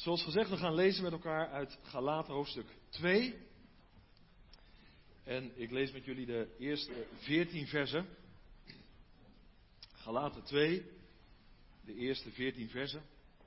Zoals gezegd, we gaan lezen met elkaar uit Galaten hoofdstuk 2. En ik lees met jullie de eerste 14 versen. Galaten 2, de eerste 14 versen.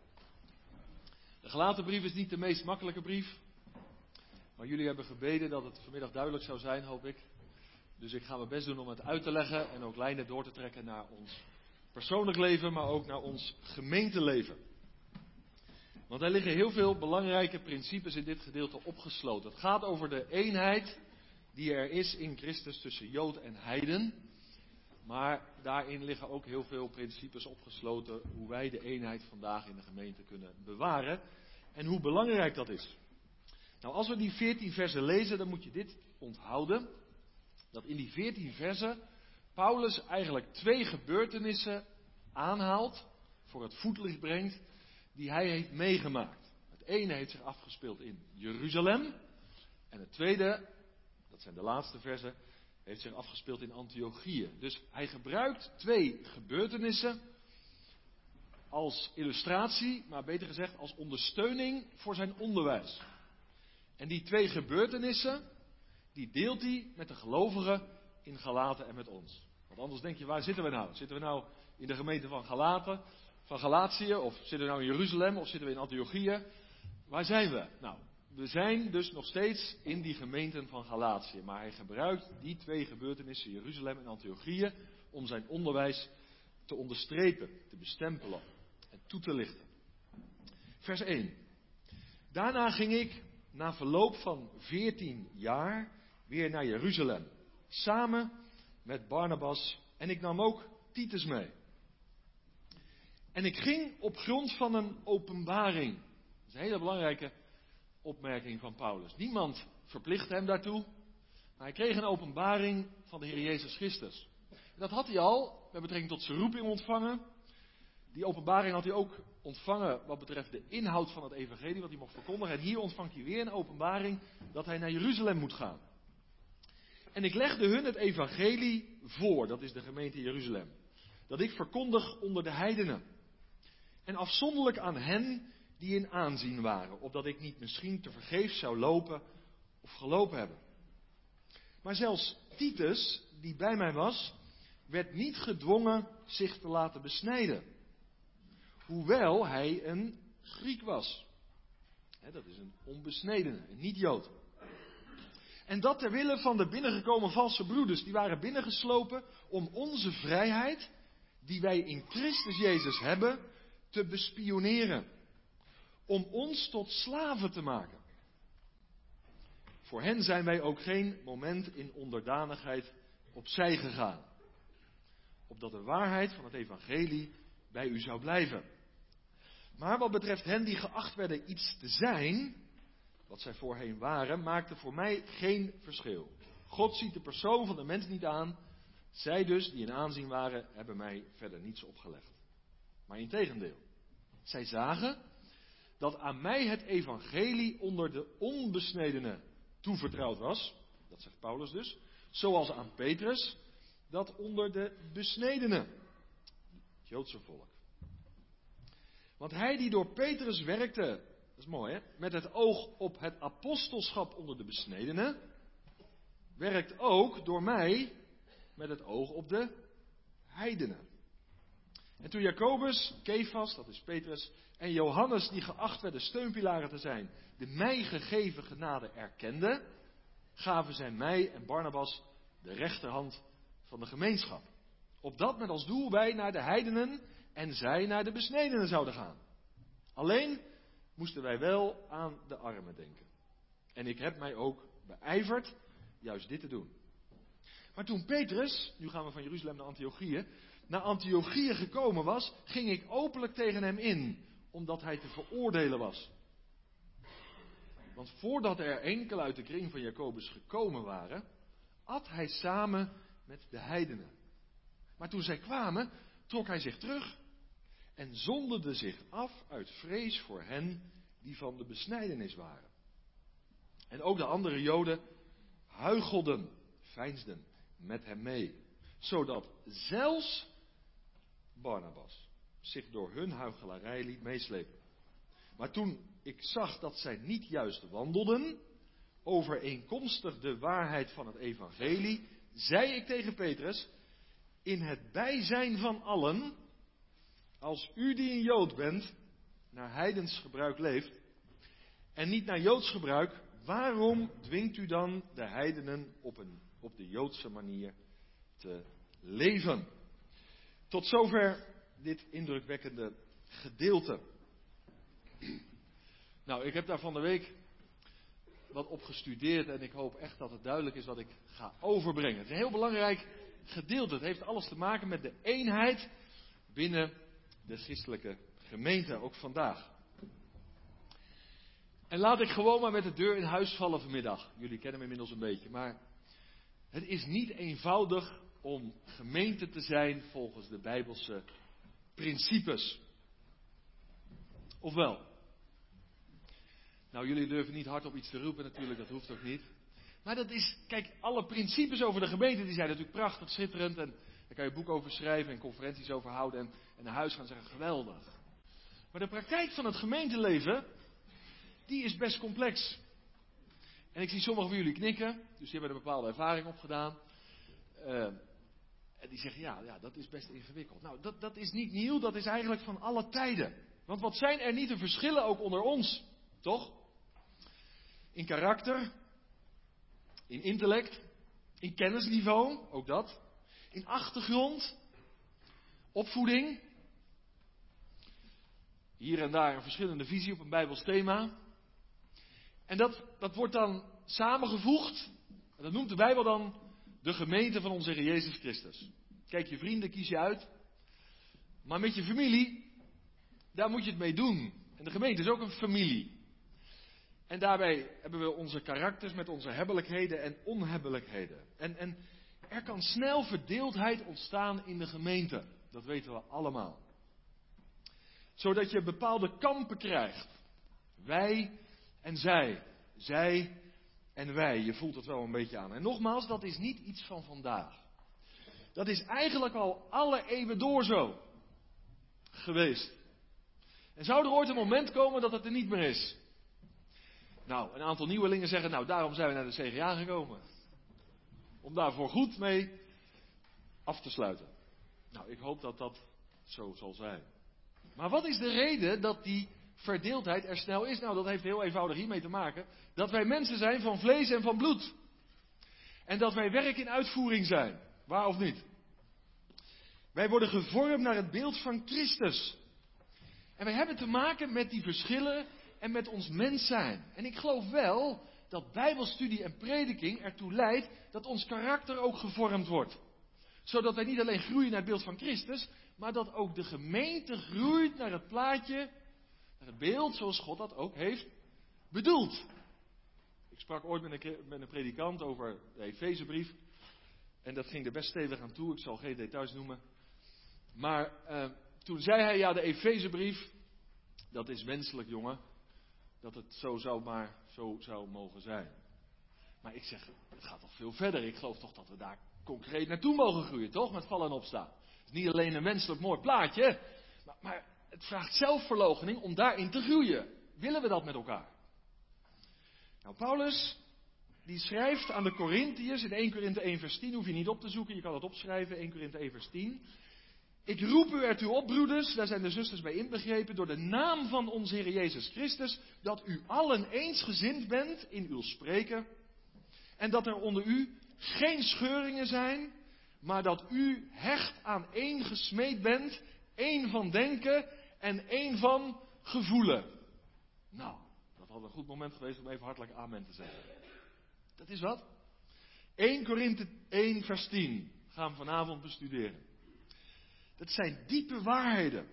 De Galatenbrief is niet de meest makkelijke brief. Maar jullie hebben gebeden dat het vanmiddag duidelijk zou zijn, hoop ik. Dus ik ga mijn best doen om het uit te leggen en ook lijnen door te trekken naar ons persoonlijk leven, maar ook naar ons gemeenteleven. Want er liggen heel veel belangrijke principes in dit gedeelte opgesloten. Het gaat over de eenheid die er is in Christus tussen Jood en heiden. Maar daarin liggen ook heel veel principes opgesloten hoe wij de eenheid vandaag in de gemeente kunnen bewaren. En hoe belangrijk dat is. Nou, als we die 14 versen lezen, dan moet je dit onthouden. Dat in die 14 versen Paulus eigenlijk 2 gebeurtenissen aanhaalt, voor het voetlicht brengt, die hij heeft meegemaakt. Het ene heeft zich afgespeeld in Jeruzalem. En het tweede, dat zijn de laatste versen, heeft zich afgespeeld in Antiochië. Dus hij gebruikt 2 gebeurtenissen als illustratie, maar beter gezegd als ondersteuning voor zijn onderwijs. En die 2 gebeurtenissen, die deelt hij met de gelovigen in Galaten en met ons. Want anders denk je, waar zitten we nou? Zitten we nou in de gemeente van Galaten, van Galatië, of zitten we nou in Jeruzalem, of zitten we in Antiochië? Waar zijn we? Nou, we zijn dus nog steeds in die gemeenten van Galatië. Maar hij gebruikt die 2 gebeurtenissen, Jeruzalem en Antiochië, om zijn onderwijs te onderstrepen, te bestempelen en toe te lichten. Vers 1. Daarna ging ik, na verloop van 14 jaar, weer naar Jeruzalem. Samen met Barnabas en ik nam ook Titus mee. En ik ging op grond van een openbaring. Dat is een hele belangrijke opmerking van Paulus. Niemand verplichtte hem daartoe. Maar hij kreeg een openbaring van de Heer Jezus Christus. En dat had hij al met betrekking tot zijn roeping ontvangen. Die openbaring had hij ook ontvangen wat betreft de inhoud van het evangelie, wat hij mocht verkondigen. En hier ontvangt hij weer een openbaring dat hij naar Jeruzalem moet gaan. En ik legde hun het evangelie voor, dat is de gemeente Jeruzalem. Dat ik verkondig onder de heidenen. En afzonderlijk aan hen die in aanzien waren, opdat ik niet misschien tevergeefs zou lopen of gelopen hebben. Maar zelfs Titus, die bij mij was, werd niet gedwongen zich te laten besnijden. Hoewel hij een Griek was. Dat is een onbesnedene, een niet-Jood. En dat ter wille van de binnengekomen valse broeders, die waren binnengeslopen om onze vrijheid, die wij in Christus Jezus hebben, te bespioneren. Om ons tot slaven te maken. Voor hen zijn wij ook geen moment in onderdanigheid opzij gegaan. Opdat de waarheid van het evangelie bij u zou blijven. Maar wat betreft hen die geacht werden iets te zijn, wat zij voorheen waren, maakte voor mij geen verschil. God ziet de persoon van de mens niet aan. Zij dus, die in aanzien waren, hebben mij verder niets opgelegd. Maar integendeel, zij zagen dat aan mij het evangelie onder de onbesnedenen toevertrouwd was. Dat zegt Paulus dus. Zoals aan Petrus, dat onder de besnedenen. Het Joodse volk. Want hij die door Petrus werkte, dat is mooi hè, met het oog op het apostelschap onder de besnedenen, werkt ook door mij met het oog op de heidenen. En toen Jacobus, Kefas, dat is Petrus, en Johannes, die geacht werden steunpilaren te zijn, de mij gegeven genade erkenden, gaven zij mij en Barnabas de rechterhand van de gemeenschap. Opdat met als doel wij naar de heidenen en zij naar de besnedenen zouden gaan. Alleen moesten wij wel aan de armen denken. En ik heb mij ook beijverd juist dit te doen. Maar toen Petrus, nu gaan we van Jeruzalem naar Antiochië gekomen was, ging ik openlijk tegen hem in, omdat hij te veroordelen was. Want voordat er enkele uit de kring van Jacobus gekomen waren, at hij samen met de heidenen. Maar toen zij kwamen, trok hij zich terug en zonderde zich af uit vrees voor hen die van de besnijdenis waren. En ook de andere Joden huichelden, veinsden met hem mee, zodat zelfs Barnabas zich door hun huichelarij liet meeslepen. Maar toen ik zag dat zij niet juist wandelden, overeenkomstig de waarheid van het evangelie, zei ik tegen Petrus, in het bijzijn van allen, als u die een Jood bent, naar heidens gebruik leeft, en niet naar Joods gebruik, waarom dwingt u dan de heidenen op de Joodse manier te leven? Tot zover dit indrukwekkende gedeelte. Nou, ik heb daar van de week wat op gestudeerd en ik hoop echt dat het duidelijk is wat ik ga overbrengen. Het is een heel belangrijk gedeelte. Het heeft alles te maken met de eenheid binnen de christelijke gemeente, ook vandaag. En laat ik gewoon maar met de deur in huis vallen vanmiddag. Jullie kennen me inmiddels een beetje, maar het is niet eenvoudig om gemeente te zijn volgens de Bijbelse principes. Of wel? Nou, jullie durven niet hardop iets te roepen natuurlijk, dat hoeft ook niet. Maar dat is, kijk, alle principes over de gemeente, die zijn natuurlijk prachtig, schitterend. En daar kan je boek over schrijven en conferenties over houden en naar huis gaan zeggen, geweldig. Maar de praktijk van het gemeenteleven, die is best complex. En ik zie sommigen van jullie knikken, dus die hebben een bepaalde ervaring opgedaan. En die zeggen, ja, dat is best ingewikkeld. Nou, dat is niet nieuw, dat is eigenlijk van alle tijden. Want wat zijn er niet de verschillen ook onder ons, toch? In karakter, in intellect, in kennisniveau, ook dat. In achtergrond, opvoeding. Hier en daar een verschillende visie op een Bijbels thema. En dat wordt dan samengevoegd. En dat noemt de Bijbel dan de gemeente van onze Heer Jezus Christus. Kijk, je vrienden kies je uit. Maar met je familie, daar moet je het mee doen. En de gemeente is ook een familie. En daarbij hebben we onze karakters met onze hebbelijkheden en onhebbelijkheden. En er kan snel verdeeldheid ontstaan in de gemeente. Dat weten we allemaal. Zodat je bepaalde kampen krijgt. Wij en zij. Zij en wij. Je voelt het wel een beetje aan. En nogmaals, dat is niet iets van vandaag. Dat is eigenlijk al alle eeuwen door zo geweest. En zou er ooit een moment komen dat het er niet meer is? Nou, een aantal nieuwelingen zeggen, nou daarom zijn we naar de CGA gekomen. Om daar voor goed mee af te sluiten. Nou, ik hoop dat dat zo zal zijn. Maar wat is de reden dat die verdeeldheid er snel is? Nou, dat heeft heel eenvoudig hiermee te maken. Dat wij mensen zijn van vlees en van bloed. En dat wij werk in uitvoering zijn. Waar of niet? Wij worden gevormd naar het beeld van Christus. En wij hebben te maken met die verschillen en met ons mens zijn. En ik geloof wel dat bijbelstudie en prediking ertoe leidt dat ons karakter ook gevormd wordt. Zodat wij niet alleen groeien naar het beeld van Christus, maar dat ook de gemeente groeit naar het plaatje, naar het beeld zoals God dat ook heeft bedoeld. Ik sprak ooit met een predikant over de Efezebrief. En dat ging er best stevig aan toe, ik zal geen details noemen. Maar toen zei hij, ja, de Efezebrief, dat is menselijk, jongen. Dat het zo zou mogen zijn. Maar ik zeg, het gaat toch veel verder. Ik geloof toch dat we daar concreet naartoe mogen groeien, toch? Met vallen en opstaan. Het is niet alleen een menselijk mooi plaatje. Maar het vraagt zelfverloochening om daarin te groeien. Willen we dat met elkaar? Nou, Paulus, die schrijft aan de Korintiërs in 1 Korinthe 1 vers 10. Hoef je niet op te zoeken, je kan het opschrijven. 1 Korinthe 1 vers 10. Ik roep u ertoe op, broeders, daar zijn de zusters bij inbegrepen, door de naam van onze Heer Jezus Christus, dat u allen eensgezind bent in uw spreken, en dat er onder u geen scheuringen zijn, maar dat u hecht aan één gesmeed bent, één van denken en één van gevoelen. Nou, dat had een goed moment geweest om even hartelijk amen te zeggen. Dat is wat? 1 Korinthe 1 vers 10 gaan we vanavond bestuderen. Dat zijn diepe waarheden.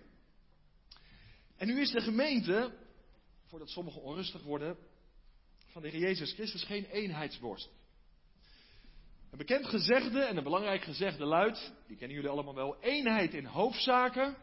En nu is de gemeente, voordat sommigen onrustig worden, van de Heer Jezus Christus geen eenheidsworst. Een bekend gezegde en een belangrijk gezegde luidt, die kennen jullie allemaal wel, eenheid in hoofdzaken,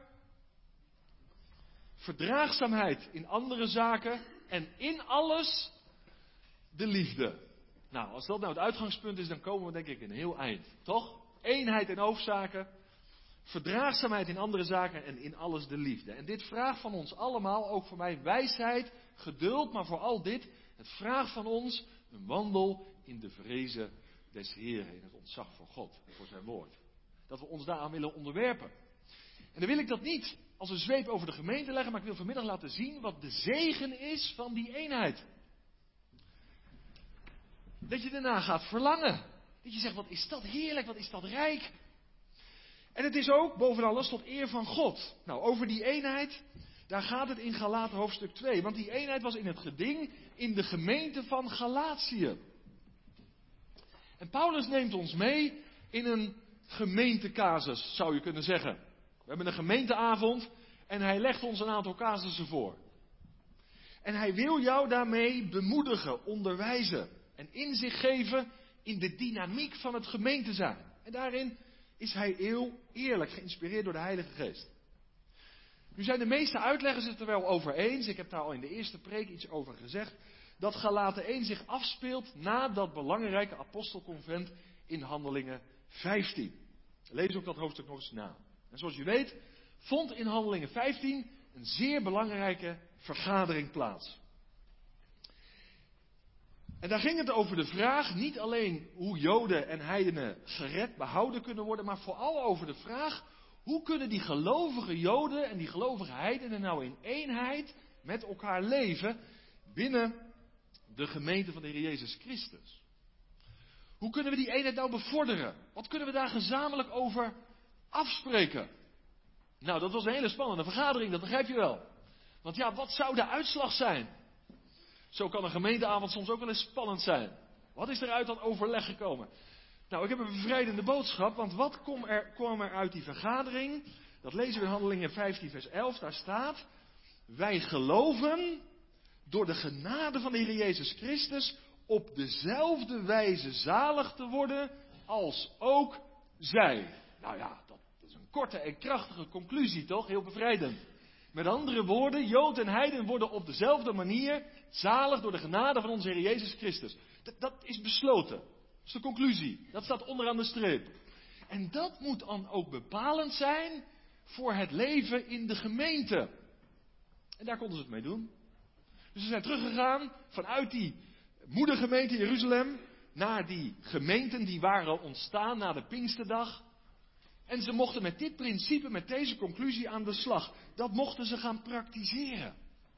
verdraagzaamheid in andere zaken en in alles de liefde. Nou, als dat nou het uitgangspunt is, dan komen we denk ik een heel eind, toch? Eenheid in hoofdzaken, verdraagzaamheid in andere zaken en in alles de liefde. En dit vraagt van ons allemaal, ook voor mij, wijsheid, geduld, maar vooral dit, het vraagt van ons een wandel in de vrezen des Heeren, in het ontzag voor God en voor zijn woord. Dat we ons daaraan willen onderwerpen. En dan wil ik dat niet als een zweep over de gemeente leggen, maar ik wil vanmiddag laten zien wat de zegen is van die eenheid. Dat je daarna gaat verlangen. Dat je zegt, wat is dat heerlijk, wat is dat rijk. En het is ook, boven alles, tot eer van God. Nou, over die eenheid, daar gaat het in Galaten hoofdstuk 2. Want die eenheid was in het geding in de gemeente van Galatië. En Paulus neemt ons mee in een gemeentecasus, zou je kunnen zeggen. We hebben een gemeenteavond en hij legt ons een aantal casussen voor. En hij wil jou daarmee bemoedigen, onderwijzen en inzicht geven in de dynamiek van het gemeente zijn. En daarin is hij heel eerlijk, geïnspireerd door de Heilige Geest. Nu zijn de meeste uitleggers het er wel over eens, ik heb daar al in de eerste preek iets over gezegd, dat Galaten 1 zich afspeelt na dat belangrijke apostelconvent in Handelingen 15. Lees ook dat hoofdstuk nog eens na. En zoals je weet, vond in Handelingen 15 een zeer belangrijke vergadering plaats. En daar ging het over de vraag, niet alleen hoe Joden en heidenen gered behouden kunnen worden, maar vooral over de vraag, hoe kunnen die gelovige Joden en die gelovige heidenen nou in eenheid met elkaar leven binnen de gemeente van de Heer Jezus Christus? Hoe kunnen we die eenheid nou bevorderen? Wat kunnen we daar gezamenlijk over afspreken? Nou, dat was een hele spannende vergadering, dat begrijp je wel. Want ja, wat zou de uitslag zijn? Zo kan een gemeenteavond soms ook wel eens spannend zijn. Wat is er uit dat overleg gekomen? Nou, ik heb een bevrijdende boodschap, want wat kwam er uit die vergadering? Dat lezen we in Handelingen 15 vers 11, daar staat: wij geloven door de genade van de Heer Jezus Christus op dezelfde wijze zalig te worden als ook zij. Nou ja, dat is een korte en krachtige conclusie toch? Heel bevrijdend. Met andere woorden, Jood en heiden worden op dezelfde manier zalig door de genade van onze Heer Jezus Christus. Dat is besloten. Dat is de conclusie. Dat staat onderaan de streep. En dat moet dan ook bepalend zijn voor het leven in de gemeente. En daar konden ze het mee doen. Dus ze zijn teruggegaan vanuit die moedergemeente Jeruzalem naar die gemeenten die waren ontstaan na de Pinksterdag. En ze mochten met dit principe, met deze conclusie aan de slag. Dat mochten ze gaan praktiseren.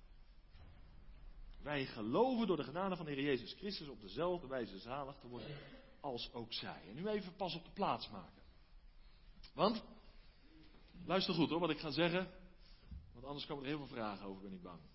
Wij geloven door de genade van de Heer Jezus Christus op dezelfde wijze zalig te worden als ook zij. En nu even pas op de plaats maken. Want, luister goed hoor wat ik ga zeggen. Want anders komen er heel veel vragen over, ben ik bang.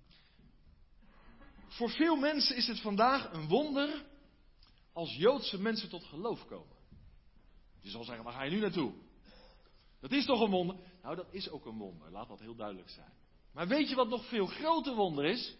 Voor veel mensen is het vandaag een wonder als Joodse mensen tot geloof komen. Je zal zeggen, waar ga je nu naartoe? Dat is toch een wonder? Nou, dat is ook een wonder. Laat dat heel duidelijk zijn. Maar weet je wat nog veel groter wonder is?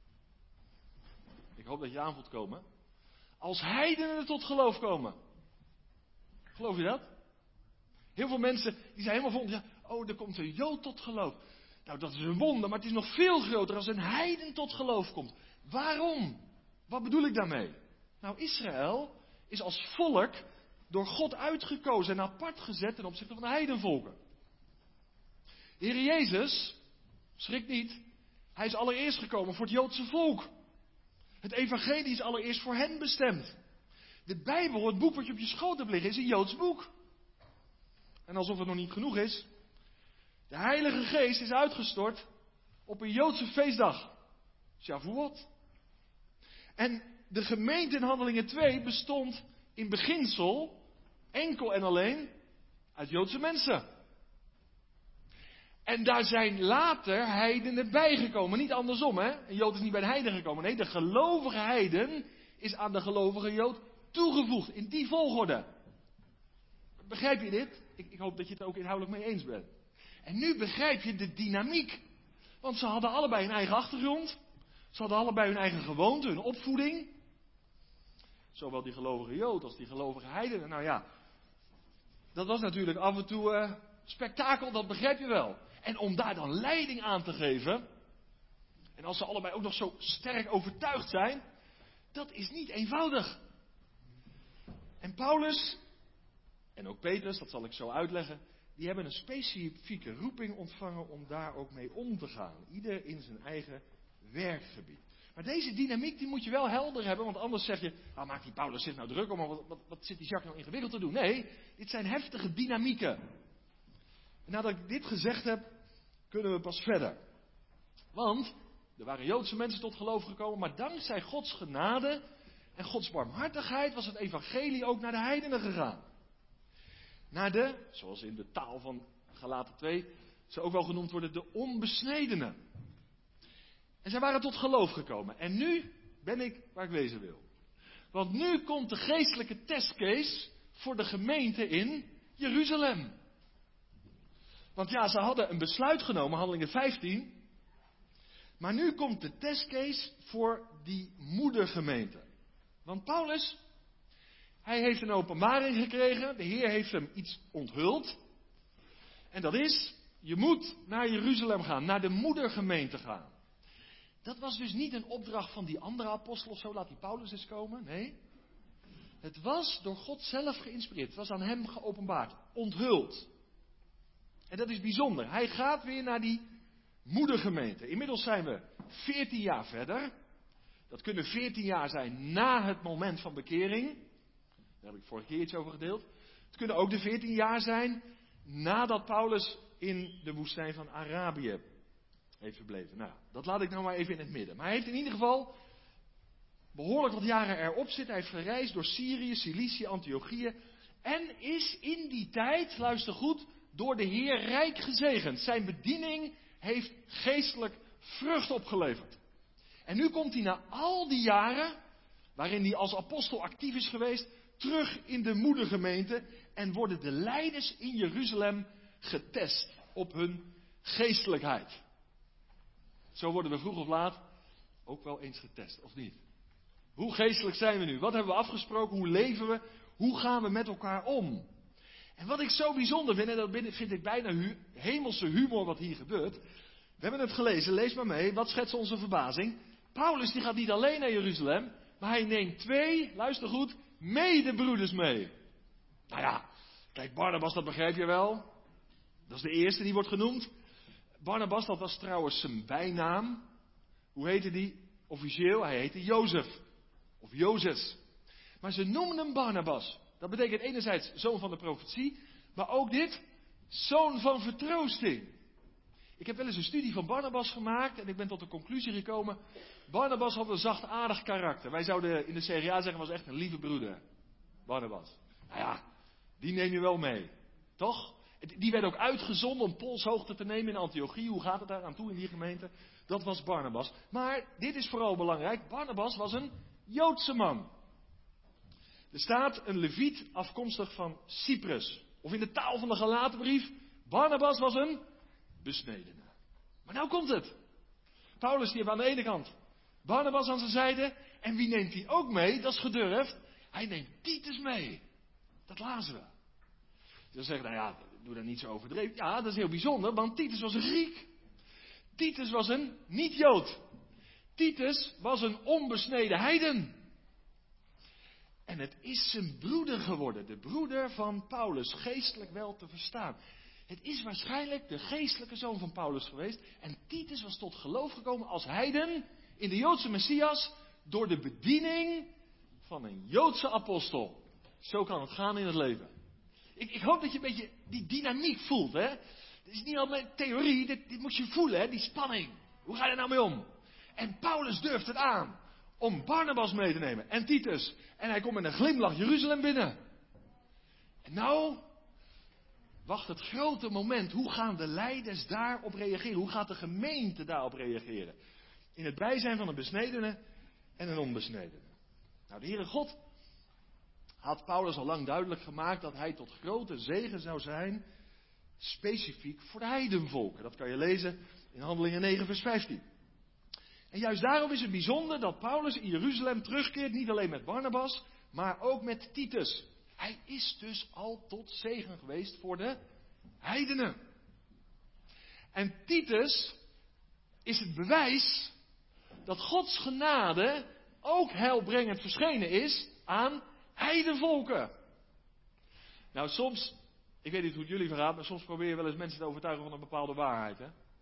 Ik hoop dat je aan voelt komen. Als heidenen tot geloof komen. Geloof je dat? Heel veel mensen die zijn helemaal vol. Ja, oh, er komt een Jood tot geloof. Nou, dat is een wonder, maar het is nog veel groter als een heiden tot geloof komt. Waarom? Wat bedoel ik daarmee? Nou, Israël is als volk door God uitgekozen en apart gezet ten opzichte van de heidenvolken. De Heer Jezus, schrik niet, hij is allereerst gekomen voor het Joodse volk. Het evangelie is allereerst voor hen bestemd. De Bijbel, het boek wat je op je schoot hebt liggen, is een Joods boek. En alsof het nog niet genoeg is, de Heilige Geest is uitgestort op een Joodse feestdag. Shavuot. En de gemeente in Handelingen 2 bestond in beginsel enkel en alleen uit Joodse mensen. En daar zijn later heidenen bijgekomen. Niet andersom, hè? Een Jood is niet bij de heiden gekomen. Nee, de gelovige heiden is aan de gelovige Jood toegevoegd. In die volgorde. Begrijp je dit? Ik hoop dat je het er ook inhoudelijk mee eens bent. En nu begrijp je de dynamiek. Want ze hadden allebei hun eigen achtergrond. Ze hadden allebei hun eigen gewoonte, hun opvoeding. Zowel die gelovige Jood als die gelovige heidenen. Nou ja, dat was natuurlijk af en toe spektakel, dat begrijp je wel. En om daar dan leiding aan te geven, en als ze allebei ook nog zo sterk overtuigd zijn, dat is niet eenvoudig. En Paulus, en ook Petrus, dat zal ik zo uitleggen, die hebben een specifieke roeping ontvangen om daar ook mee om te gaan. Ieder in zijn eigen werkgebied. Maar deze dynamiek die moet je wel helder hebben, want anders zeg je, maakt die Paulus zich nou druk om, wat zit die Jacques nou ingewikkeld te doen? Nee, dit zijn heftige dynamieken. En nadat ik dit gezegd heb, kunnen we pas verder. Want er waren Joodse mensen tot geloof gekomen, maar dankzij Gods genade en Gods barmhartigheid was het evangelie ook naar de heidenen gegaan. Naar de, zoals in de taal van Galaten 2, ze ook wel genoemd worden, de onbesnedenen. En zij waren tot geloof gekomen. En nu ben ik waar ik wezen wil. Want nu komt de geestelijke testcase voor de gemeente in Jeruzalem. Want ja, ze hadden een besluit genomen, Handelingen 15. Maar nu komt de testcase voor die moedergemeente. Want Paulus, hij heeft een openbaring gekregen. De Heer heeft hem iets onthuld. En dat is, je moet naar Jeruzalem gaan, naar de moedergemeente gaan. Dat was dus niet een opdracht van die andere apostel of zo, laat die Paulus eens komen. Nee, het was door God zelf geïnspireerd. Het was aan hem geopenbaard, onthuld. En dat is bijzonder. Hij gaat weer naar die moedergemeente. Inmiddels zijn we 14 jaar verder. Dat kunnen 14 jaar zijn na het moment van bekering. Daar heb ik vorige keer iets over gedeeld. Het kunnen ook de 14 jaar zijn nadat Paulus in de woestijn van Arabië heeft verbleven. Nou, dat laat ik nou maar even in het midden. Maar hij heeft in ieder geval behoorlijk wat jaren erop zitten. Hij heeft gereisd door Syrië, Cilicië, Antiochië. En is in die tijd, luister goed, door de Heer rijk gezegend. Zijn bediening heeft geestelijk vrucht opgeleverd. En nu komt hij na al die jaren, waarin hij als apostel actief is geweest, terug in de moedergemeente. En worden de leiders in Jeruzalem getest op hun geestelijkheid. Zo worden we vroeg of laat ook wel eens getest, of niet? Hoe geestelijk zijn we nu? Wat hebben we afgesproken? Hoe leven we? Hoe gaan we met elkaar om? En wat ik zo bijzonder vind, en dat vind ik bijna hemelse humor wat hier gebeurt. We hebben het gelezen, lees maar mee. Wat schetst onze verbazing? Paulus die gaat niet alleen naar Jeruzalem, maar hij neemt 2, luister goed, medebroeders mee. Nou ja, kijk, Barnabas, dat begrijp je wel. Dat is de eerste die wordt genoemd. Barnabas, dat was trouwens zijn bijnaam. Hoe heette die officieel? Hij heette Jozef. Of Jozes. Maar ze noemden hem Barnabas. Dat betekent enerzijds zoon van de profetie, maar ook dit, zoon van vertroosting. Ik heb wel eens een studie van Barnabas gemaakt en ik ben tot de conclusie gekomen, Barnabas had een zachtaardig karakter. Wij zouden in de CRA zeggen, was echt een lieve broeder. Barnabas. Nou ja, die neem je wel mee. Toch? Die werd ook uitgezonden om polshoogte te nemen in Antiochië. Hoe gaat het daar aan toe in die gemeente? Dat was Barnabas. Maar dit is vooral belangrijk. Barnabas was een Joodse man. Er staat een leviet afkomstig van Cyprus. Of in de taal van de Galatenbrief, Barnabas was een besnedene. Maar nou komt het. Paulus die heeft aan de ene kant Barnabas aan zijn zijde. En wie neemt hij ook mee? Dat is gedurfd. Hij neemt Titus mee. Dat lazen we. Dan zeggen, nou ja, doe daar niet zo overdreven. Ja, dat is heel bijzonder, want Titus was een Griek. Titus was een niet-Jood. Titus was een onbesneden heiden. En het is zijn broeder geworden, de broeder van Paulus, geestelijk wel te verstaan. Het is waarschijnlijk de geestelijke zoon van Paulus geweest. En Titus was tot geloof gekomen als heiden in de Joodse Messias door de bediening van een Joodse apostel. Zo kan het gaan in het leven. Ik hoop dat je een beetje die dynamiek voelt. Hè? Dit is niet alleen theorie, dit moet je voelen, hè? Die spanning. Hoe ga je er nou mee om? En Paulus durft het aan om Barnabas mee te nemen en Titus. En hij komt met een glimlach Jeruzalem binnen. En nou wacht het grote moment. Hoe gaan de leiders daarop reageren? Hoe gaat de gemeente daarop reageren? In het bijzijn van een besnedene en een onbesnedene. Nou, de Heere God had Paulus al lang duidelijk gemaakt dat hij tot grote zegen zou zijn, specifiek voor de heidenvolken. Dat kan je lezen in Handelingen 9 vers 15. En juist daarom is het bijzonder dat Paulus in Jeruzalem terugkeert, niet alleen met Barnabas, maar ook met Titus. Hij is dus al tot zegen geweest voor de heidenen. En Titus is het bewijs dat Gods genade ook heilbrengend verschenen is aan heidenvolken. Nou, soms, Ik weet niet hoe het jullie vergaat, maar soms probeer je wel eens mensen te overtuigen van een bepaalde waarheid. Hè?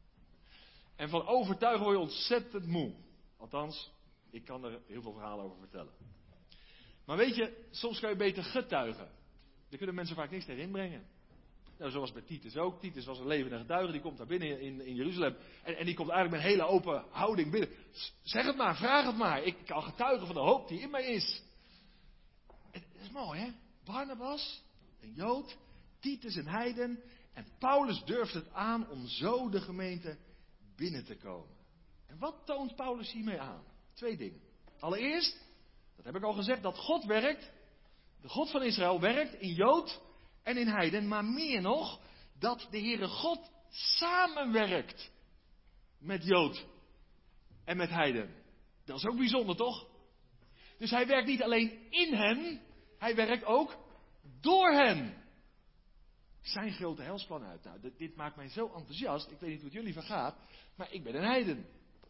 En van overtuigen word je ontzettend moe. Althans, ik kan er heel veel verhalen over vertellen. Maar weet je, soms kan je beter getuigen. Daar kunnen mensen vaak niks tegen inbrengen. Nou, zoals bij Titus ook. Titus was een levende getuige, die komt daar binnen in Jeruzalem. En die komt eigenlijk met een hele open houding binnen. Zeg het maar, vraag het maar. Ik kan getuigen van de hoop die in mij is. En dat is mooi, hè? Barnabas, een Jood, Titus een heiden. En Paulus durft het aan om zo de gemeente binnen te komen. En wat toont Paulus hiermee aan? 2 dingen. Allereerst, dat heb ik al gezegd, dat God werkt. De God van Israël werkt in Jood en in heiden. Maar meer nog, dat de Heere God samenwerkt met Jood en met heiden. Dat is ook bijzonder, toch? Dus hij werkt niet alleen in hen, hij werkt ook door hen. Zijn grote heilsplan uit. Nou, dit maakt mij zo enthousiast. Ik weet niet hoe het jullie vergaat, maar ik ben een heiden.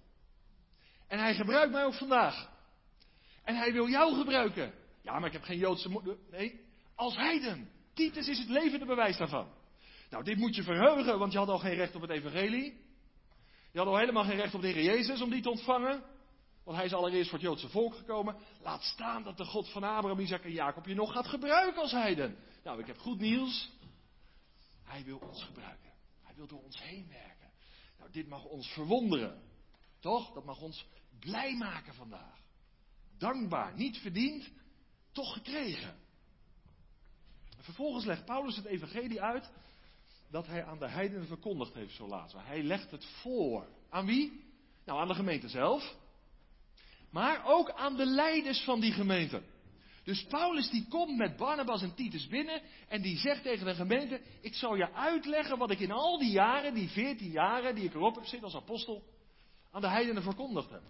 En hij gebruikt mij ook vandaag. En hij wil jou gebruiken. Ja, maar ik heb geen Joodse moeder. Nee, als heiden. Titus is het levende bewijs daarvan. Nou, dit moet je verheugen, want je had al geen recht op het evangelie. Je had al helemaal geen recht op de Heer Jezus om die te ontvangen. Want hij is allereerst voor het Joodse volk gekomen. Laat staan dat de God van Abraham, Isaac en Jacob je nog gaat gebruiken als heiden. Nou, ik heb goed nieuws. Hij wil ons gebruiken. Hij wil door ons heen werken. Nou, dit mag ons verwonderen. Toch? Dat mag ons blij maken vandaag. Dankbaar, niet verdiend, toch gekregen. Vervolgens legt Paulus het evangelie uit dat hij aan de heidenen verkondigd heeft, zo laten we. Hij legt het voor. Aan wie? Nou, aan de gemeente zelf. Maar ook aan de leiders van die gemeente. Dus Paulus die komt met Barnabas en Titus binnen en die zegt tegen de gemeente: ik zal je uitleggen wat ik in al die jaren, die 14 jaren die ik erop heb zitten als apostel, aan de heidenen verkondigd heb.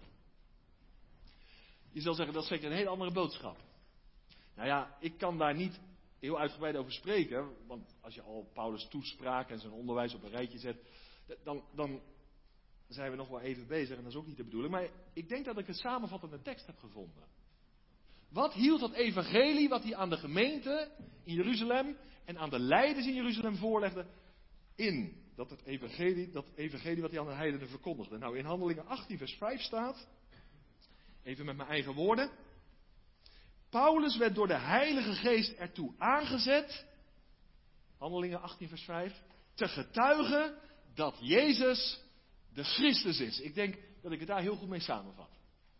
Je zal zeggen, dat is zeker een hele andere boodschap. Nou ja, ik kan daar niet heel uitgebreid over spreken, want als je al Paulus' toespraak en zijn onderwijs op een rijtje zet, dan zijn we nog wel even bezig en dat is ook niet de bedoeling. Maar ik denk dat ik een samenvattende tekst heb gevonden. Wat hield dat evangelie wat hij aan de gemeente in Jeruzalem en aan de leiders in Jeruzalem voorlegde in? Dat evangelie wat hij aan de heidenen verkondigde. Nou, in Handelingen 18 vers 5 staat, even met mijn eigen woorden: Paulus werd door de Heilige Geest ertoe aangezet, Handelingen 18 vers 5, te getuigen dat Jezus de Christus is. Ik denk dat ik het daar heel goed mee samenvat.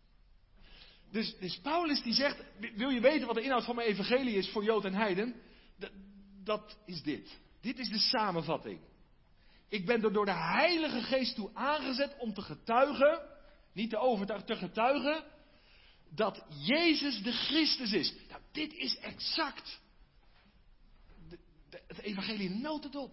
Dus Paulus die zegt, wil je weten wat de inhoud van mijn evangelie is voor Jood en Heiden? Dat is dit. Dit is de samenvatting. Ik ben er door de Heilige Geest toe aangezet om te getuigen, niet te overtuigen, te getuigen, dat Jezus de Christus is. Nou, dit is exact het evangelie in een notendop.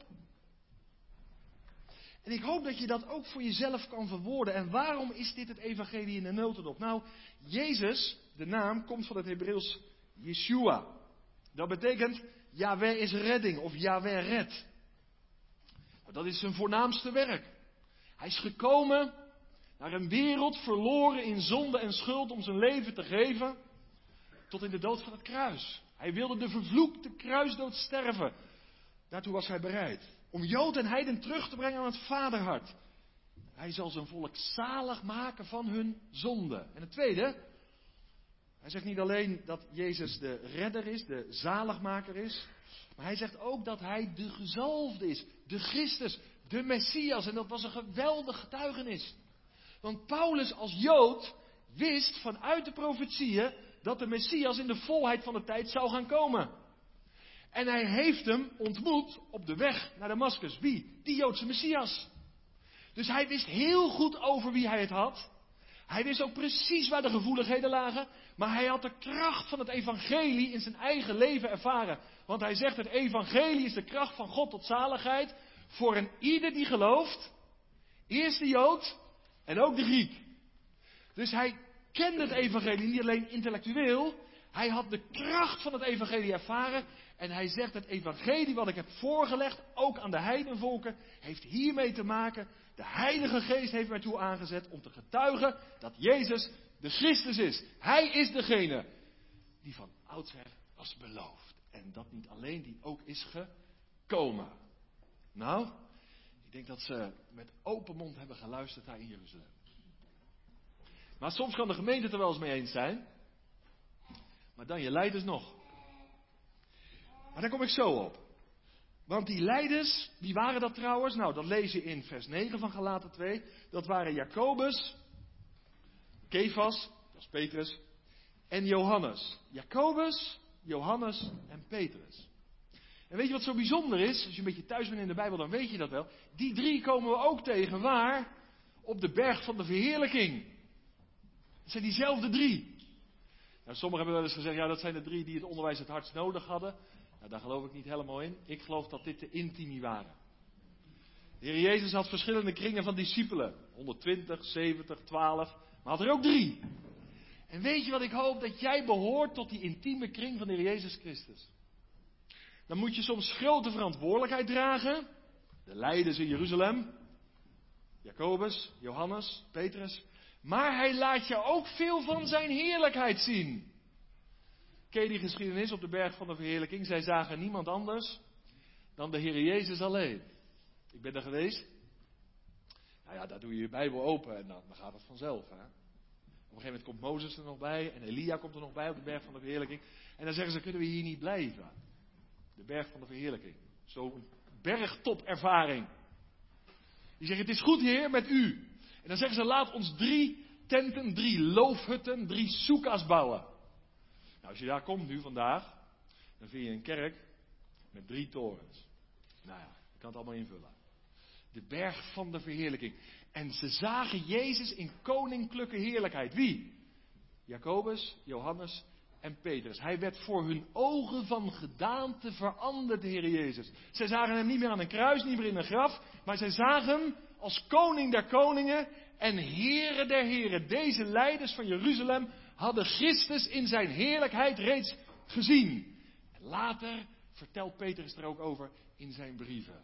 En ik hoop dat je dat ook voor jezelf kan verwoorden. En waarom is dit het evangelie in een notendop? Nou, Jezus, de naam, komt van het Hebreeuws Yeshua. Dat betekent, Yahweh is redding, of Yahweh redt. Dat is zijn voornaamste werk. Hij is gekomen naar een wereld verloren in zonde en schuld om zijn leven te geven, tot in de dood van het kruis. Hij wilde de vervloekte kruisdood sterven. Daartoe was hij bereid. Om Jood en Heiden terug te brengen aan het vaderhart. Hij zal zijn volk zalig maken van hun zonde. En het tweede, hij zegt niet alleen dat Jezus de redder is, de zaligmaker is, maar hij zegt ook dat hij de gezalfde is, de Christus, de Messias. En dat was een geweldig getuigenis. Want Paulus als Jood wist vanuit de profetieën dat de Messias in de volheid van de tijd zou gaan komen. En hij heeft hem ontmoet op de weg naar Damascus. Wie? Die Joodse Messias. Dus hij wist heel goed over wie hij het had. Hij wist ook precies waar de gevoeligheden lagen. Maar hij had de kracht van het evangelie in zijn eigen leven ervaren. Want hij zegt, het evangelie is de kracht van God tot zaligheid voor een ieder die gelooft. Eerst de Jood en ook de Griek. Dus hij kende het evangelie niet alleen intellectueel. Hij had de kracht van het evangelie ervaren. En hij zegt, het evangelie wat ik heb voorgelegd, ook aan de heidenvolken, heeft hiermee te maken. De Heilige Geest heeft mij toe aangezet om te getuigen dat Jezus de Christus is. Hij is degene die van oudsher was beloofd. En dat niet alleen, die ook is komen. Nou, ik denk dat ze met open mond hebben geluisterd daar in Jeruzalem. Maar soms kan de gemeente het er wel eens mee eens zijn. Maar dan je leiders nog. Maar daar kom ik zo op. Want die leiders, wie waren dat trouwens? Nou, dat lees je in vers 9 van Galaten 2. Dat waren Jacobus, Kefas, dat is Petrus, en Johannes. Jacobus, Johannes en Petrus. En weet je wat zo bijzonder is? Als je een beetje thuis bent in de Bijbel, dan weet je dat wel. Die drie komen we ook tegen. Waar? Op de berg van de verheerlijking. Dat zijn diezelfde drie. Nou, sommigen hebben wel eens gezegd, ja, dat zijn de drie die het onderwijs het hardst nodig hadden. Nou, daar geloof ik niet helemaal in. Ik geloof dat dit de intimi waren. De Heer Jezus had verschillende kringen van discipelen. 120, 70, 12. Maar had er ook 3. En weet je wat ik hoop? Dat jij behoort tot die intieme kring van de Heer Jezus Christus. Dan moet je soms grote verantwoordelijkheid dragen. De leiders in Jeruzalem. Jacobus, Johannes, Petrus. Maar hij laat je ook veel van zijn heerlijkheid zien. Ken je die geschiedenis op de berg van de verheerlijking? Zij zagen niemand anders dan de Heer Jezus alleen. Ik ben er geweest. Nou ja, daar doe je je Bijbel open en dan gaat het vanzelf. Hè? Op een gegeven moment komt Mozes er nog bij en Elia komt er nog bij op de berg van de verheerlijking. En dan zeggen ze, kunnen we hier niet blijven? De berg van de verheerlijking. Zo'n bergtopervaring. Die zeggen, het is goed Heer met u. En dan zeggen ze, laat ons 3 tenten, 3 loofhutten, 3 soeka's bouwen. Nou, als je daar komt nu vandaag, dan vind je een kerk met 3 torens. Nou ja, je kan het allemaal invullen. De berg van de verheerlijking. En ze zagen Jezus in koninklijke heerlijkheid. Wie? Jacobus, Johannes en Petrus. Hij werd voor hun ogen van gedaante veranderd, de Heer Jezus. Zij zagen hem niet meer aan een kruis, niet meer in een graf, maar zij zagen hem als koning der koningen en heren der heren. Deze leiders van Jeruzalem hadden Christus in zijn heerlijkheid reeds gezien. En later vertelt Petrus er ook over in zijn brieven.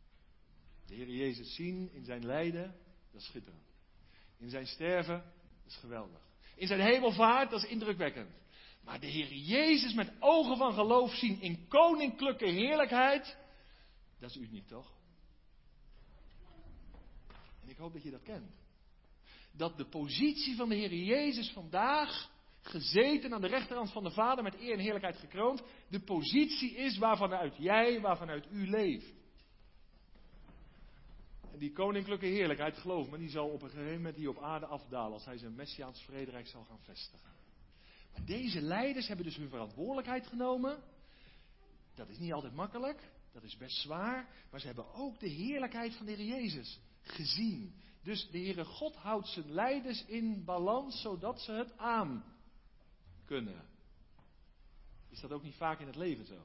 De Heer Jezus zien in zijn lijden, dat is schitterend. In zijn sterven, dat is geweldig. In zijn hemelvaart, dat is indrukwekkend. Maar de Heer Jezus met ogen van geloof zien in koninklijke heerlijkheid, dat is uniek toch? En ik hoop dat je dat kent. Dat de positie van de Heer Jezus vandaag, gezeten aan de rechterhand van de Vader, met eer en heerlijkheid gekroond, de positie is waarvanuit jij, waarvanuit u leeft. En die koninklijke heerlijkheid, geloof me, die zal op een gegeven moment hier op aarde afdalen als hij zijn Messiaans vrederijk zal gaan vestigen. Maar deze leiders hebben dus hun verantwoordelijkheid genomen. Dat is niet altijd makkelijk, dat is best zwaar, maar ze hebben ook de heerlijkheid van de Heer Jezus gezien. Dus de Heere God houdt zijn leiders in balans, zodat ze het aan kunnen. Is dat ook niet vaak in het leven zo?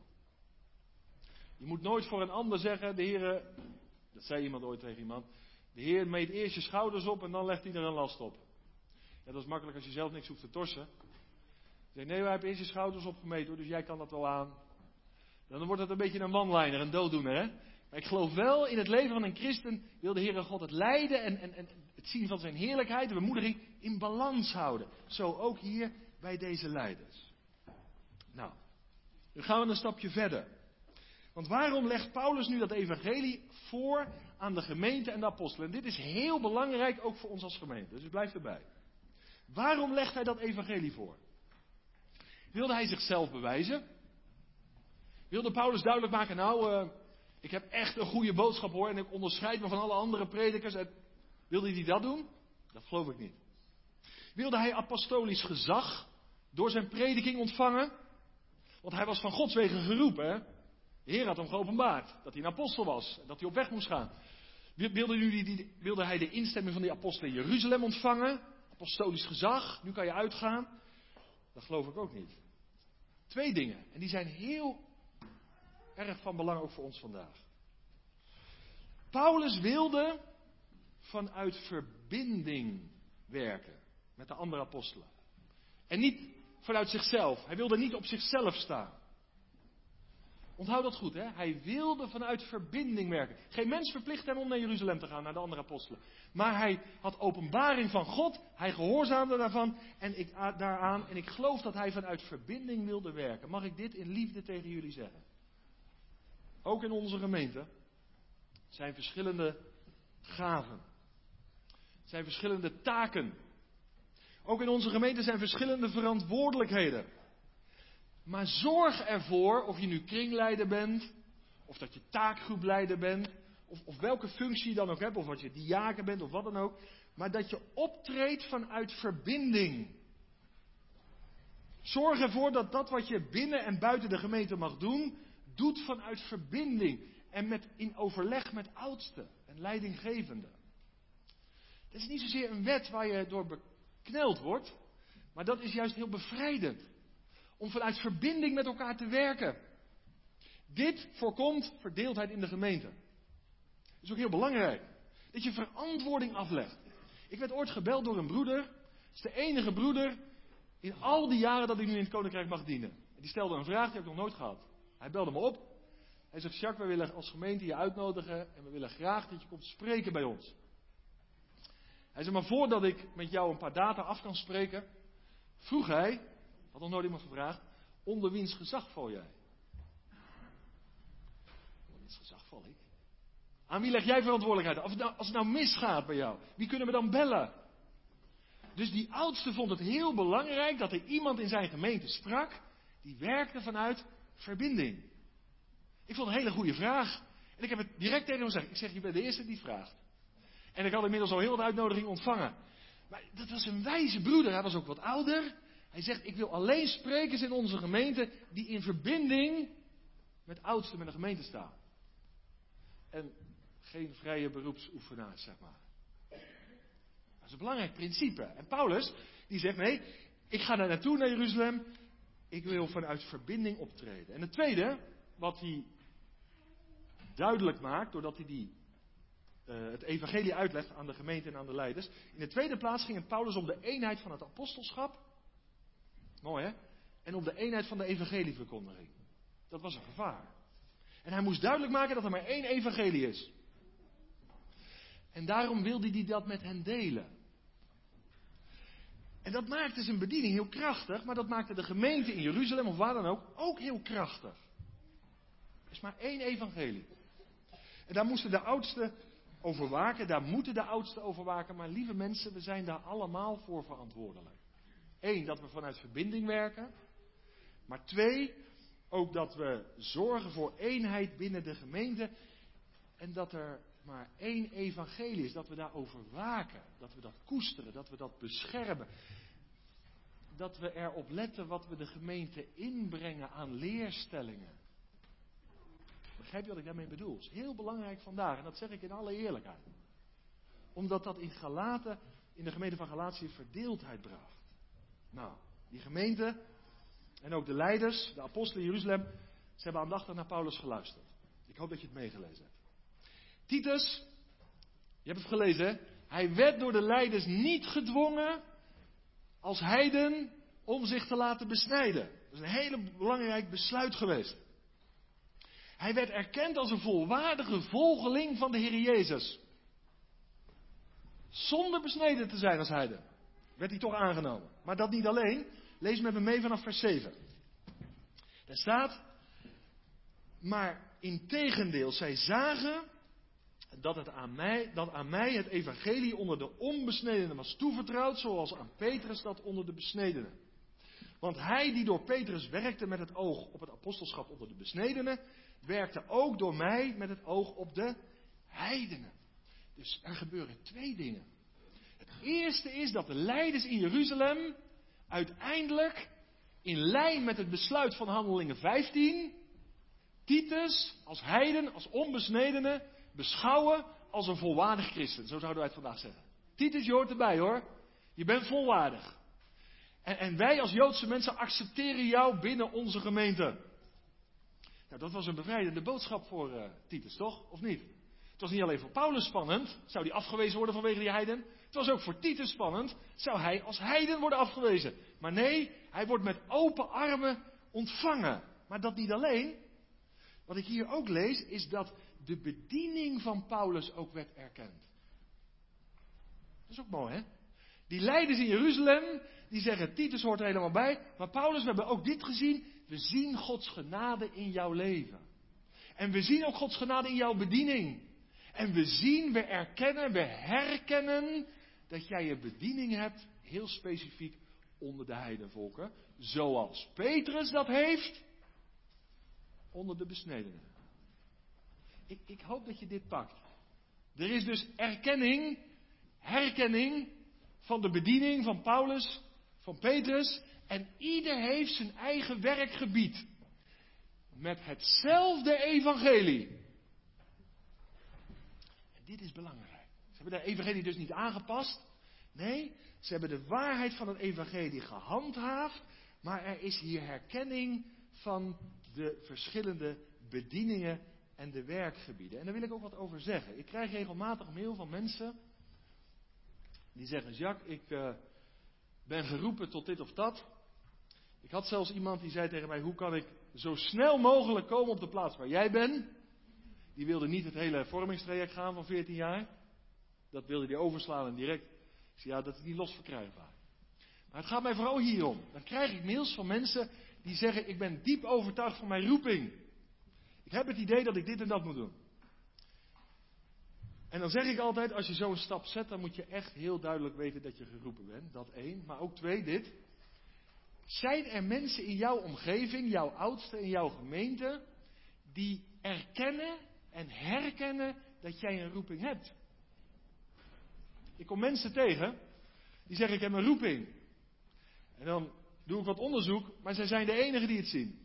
Je moet nooit voor een ander zeggen, de Heere, dat zei iemand ooit tegen iemand, de Heer meet eerst je schouders op en dan legt hij er een last op. Ja, dat is makkelijk als je zelf niks hoeft te torsen. Zeg, nee, wij hebben eerst je schouders opgemeten hoor, dus jij kan dat wel aan. Dan wordt het een beetje een one-liner, een dooddoener, hè? Maar ik geloof wel, in het leven van een christen wil de Heere God het lijden en het zien van zijn heerlijkheid, de bemoediging, in balans houden. Zo ook hier bij deze leiders. Nou, dan gaan we een stapje verder. Want waarom legt Paulus nu dat evangelie voor aan de gemeente en de apostelen? En dit is heel belangrijk ook voor ons als gemeente, dus blijf erbij. Waarom legt hij dat evangelie voor? Wilde hij zichzelf bewijzen? Wilde Paulus duidelijk maken, nou, ik heb echt een goede boodschap hoor en ik onderscheid me van alle andere predikers. Wilde hij dat doen? Dat geloof ik niet. Wilde hij apostolisch gezag door zijn prediking ontvangen? Want hij was van Gods wegen geroepen, hè? De Heer had hem geopenbaard dat hij een apostel was en dat hij op weg moest gaan. Wilde hij de instemming van die apostelen in Jeruzalem ontvangen? Apostolisch gezag, nu kan je uitgaan. Dat geloof ik ook niet. 2 dingen, en die zijn heel erg van belang ook voor ons vandaag. Paulus wilde vanuit verbinding werken met de andere apostelen. En niet vanuit zichzelf. Hij wilde niet op zichzelf staan. Onthoud dat goed, hè? Hij wilde vanuit verbinding werken. Geen mens verplicht hem om naar Jeruzalem te gaan, naar de andere apostelen. Maar hij had openbaring van God, hij gehoorzaamde daarvan en ik geloof dat hij vanuit verbinding wilde werken. Mag ik dit in liefde tegen jullie zeggen? ook in onze gemeente, zijn verschillende gaven. Zijn verschillende taken. Ook in onze gemeente zijn verschillende verantwoordelijkheden. Maar zorg ervoor, of je nu kringleider bent, of dat je taakgroepleider bent, of welke functie je dan ook hebt, of dat je diaken bent, of wat dan ook, maar dat je optreedt vanuit verbinding. Zorg ervoor dat dat wat je binnen en buiten de gemeente mag doen, doet vanuit verbinding en in overleg met oudsten en leidinggevenden. Het is niet zozeer een wet waar je door bekneld wordt, maar dat is juist heel bevrijdend. Om vanuit verbinding met elkaar te werken. Dit voorkomt verdeeldheid in de gemeente. Dat is ook heel belangrijk. Dat je verantwoording aflegt. Ik werd ooit gebeld door een broeder. Dat is de enige broeder in al die jaren dat ik nu in het koninkrijk mag dienen. En die stelde een vraag die heb ik nog nooit gehad. Hij belde me op. Hij zegt, Jacques, wij willen als gemeente je uitnodigen en we willen graag dat je komt spreken bij ons. Hij zei, maar voordat ik met jou een paar data af kan spreken, vroeg hij, had nog nooit iemand gevraagd, onder wiens gezag val jij? Onder wiens gezag val ik? Aan wie leg jij verantwoordelijkheid? Als het nou misgaat bij jou, wie kunnen we dan bellen? Dus die oudste vond het heel belangrijk dat er iemand in zijn gemeente sprak, die werkte vanuit verbinding. Ik vond het een hele goede vraag. En ik heb het direct tegen hem gezegd. Ik zeg, je bent de eerste die het vraagt. En ik had inmiddels al heel wat uitnodigingen ontvangen. Maar dat was een wijze broeder. Hij was ook wat ouder. Hij zegt, ik wil alleen sprekers in onze gemeente die in verbinding met oudsten met de gemeente staan. En geen vrije beroepsoefenaars, zeg maar. Dat is een belangrijk principe. En Paulus, die zegt, nee, ik ga daar naartoe naar Jeruzalem. Ik wil vanuit verbinding optreden. En het tweede, wat hij duidelijk maakt, doordat hij het evangelie uitlegt aan de gemeente en aan de leiders. In de tweede plaats ging het Paulus om de eenheid van het apostelschap. Mooi hè? En om de eenheid van de evangelieverkondiging. Dat was een gevaar. En hij moest duidelijk maken dat er maar één evangelie is. En daarom wilde hij dat met hen delen. En dat maakte zijn bediening heel krachtig, maar dat maakte de gemeente in Jeruzalem of waar dan ook heel krachtig. Er is maar één evangelie. En daar moesten de oudsten over waken, daar moeten de oudsten over waken, maar lieve mensen, we zijn daar allemaal voor verantwoordelijk. 1, dat we vanuit verbinding werken. Maar 2, ook dat we zorgen voor eenheid binnen de gemeente. En dat er maar één evangelie is, dat we daarover waken. Dat we dat koesteren, dat we dat beschermen. Dat we erop letten wat we de gemeente inbrengen aan leerstellingen. Begrijp je wat ik daarmee bedoel? Dat is heel belangrijk vandaag en dat zeg ik in alle eerlijkheid. Omdat dat in de gemeente van Galatië verdeeldheid bracht. Nou, die gemeente en ook de leiders, de apostelen in Jeruzalem, ze hebben aandachtig naar Paulus geluisterd. Ik hoop dat je het meegelezen hebt. Titus, je hebt het gelezen hè? Hij werd door de leiders niet gedwongen als heiden om zich te laten besnijden. Dat is een hele belangrijk besluit geweest. Hij werd erkend als een volwaardige volgeling van de Heer Jezus. Zonder besneden te zijn als heiden. Werd hij toch aangenomen. Maar dat niet alleen. Lees met me mee vanaf vers 7. Daar staat, maar integendeel, zij zagen dat aan mij het evangelie onder de onbesnedenen was toevertrouwd, zoals aan Petrus dat onder de besnedenen. Want hij die door Petrus werkte met het oog op het apostelschap onder de besnedenen, werkte ook door mij met het oog op de heidenen. Dus er gebeuren 2 dingen. Het eerste is dat de leiders in Jeruzalem uiteindelijk in lijn met het besluit van Handelingen 15, Titus als heiden, als onbesnedene, beschouwen als een volwaardig christen. Zo zouden wij het vandaag zeggen. Titus, je hoort erbij hoor. Je bent volwaardig. En wij als Joodse mensen accepteren jou binnen onze gemeente. Nou, dat was een bevrijdende boodschap voor Titus, toch? Of niet? Het was niet alleen voor Paulus spannend. Zou hij afgewezen worden vanwege die heiden? Het was ook voor Titus spannend. Zou hij als heiden worden afgewezen? Maar nee, hij wordt met open armen ontvangen. Maar dat niet alleen. Wat ik hier ook lees, is dat de bediening van Paulus ook werd erkend. Dat is ook mooi, hè? Die leiders in Jeruzalem, die zeggen, Titus hoort er helemaal bij. Maar Paulus, we hebben ook dit gezien. We zien Gods genade in jouw leven. En we zien ook Gods genade in jouw bediening. En we erkennen, we herkennen dat jij een bediening hebt, heel specifiek onder de heidenvolken. Zoals Petrus dat heeft onder de besnedenen. Ik hoop dat je dit pakt. Er is dus herkenning van de bediening van Paulus, van Petrus. En ieder heeft zijn eigen werkgebied. Met hetzelfde evangelie. En dit is belangrijk. Ze hebben de evangelie dus niet aangepast. Nee, ze hebben de waarheid van het evangelie gehandhaafd. Maar er is hier herkenning van de verschillende bedieningen en de werkgebieden. En daar wil ik ook wat over zeggen. Ik krijg regelmatig mail van mensen die zeggen: Jacques, ik ben geroepen tot dit of dat. Ik had zelfs iemand die zei tegen mij: hoe kan ik zo snel mogelijk komen op de plaats waar jij bent? Die wilde niet het hele vormingstraject gaan van 14 jaar. Dat wilde hij overslaan en direct. Ik zei: ja, dat is niet los verkrijgbaar. Maar het gaat mij vooral hierom. Dan krijg ik mails van mensen die zeggen: ik ben diep overtuigd van mijn roeping. Ik heb het idee dat ik dit en dat moet doen. En dan zeg ik altijd: als je zo'n stap zet, dan moet je echt heel duidelijk weten dat je geroepen bent. Dat 1. Maar ook 2, dit. Zijn er mensen in jouw omgeving, jouw oudsten in jouw gemeente, die erkennen en herkennen dat jij een roeping hebt? Ik kom mensen tegen die zeggen: ik heb een roeping. En dan doe ik wat onderzoek, maar zij zijn de enigen die het zien.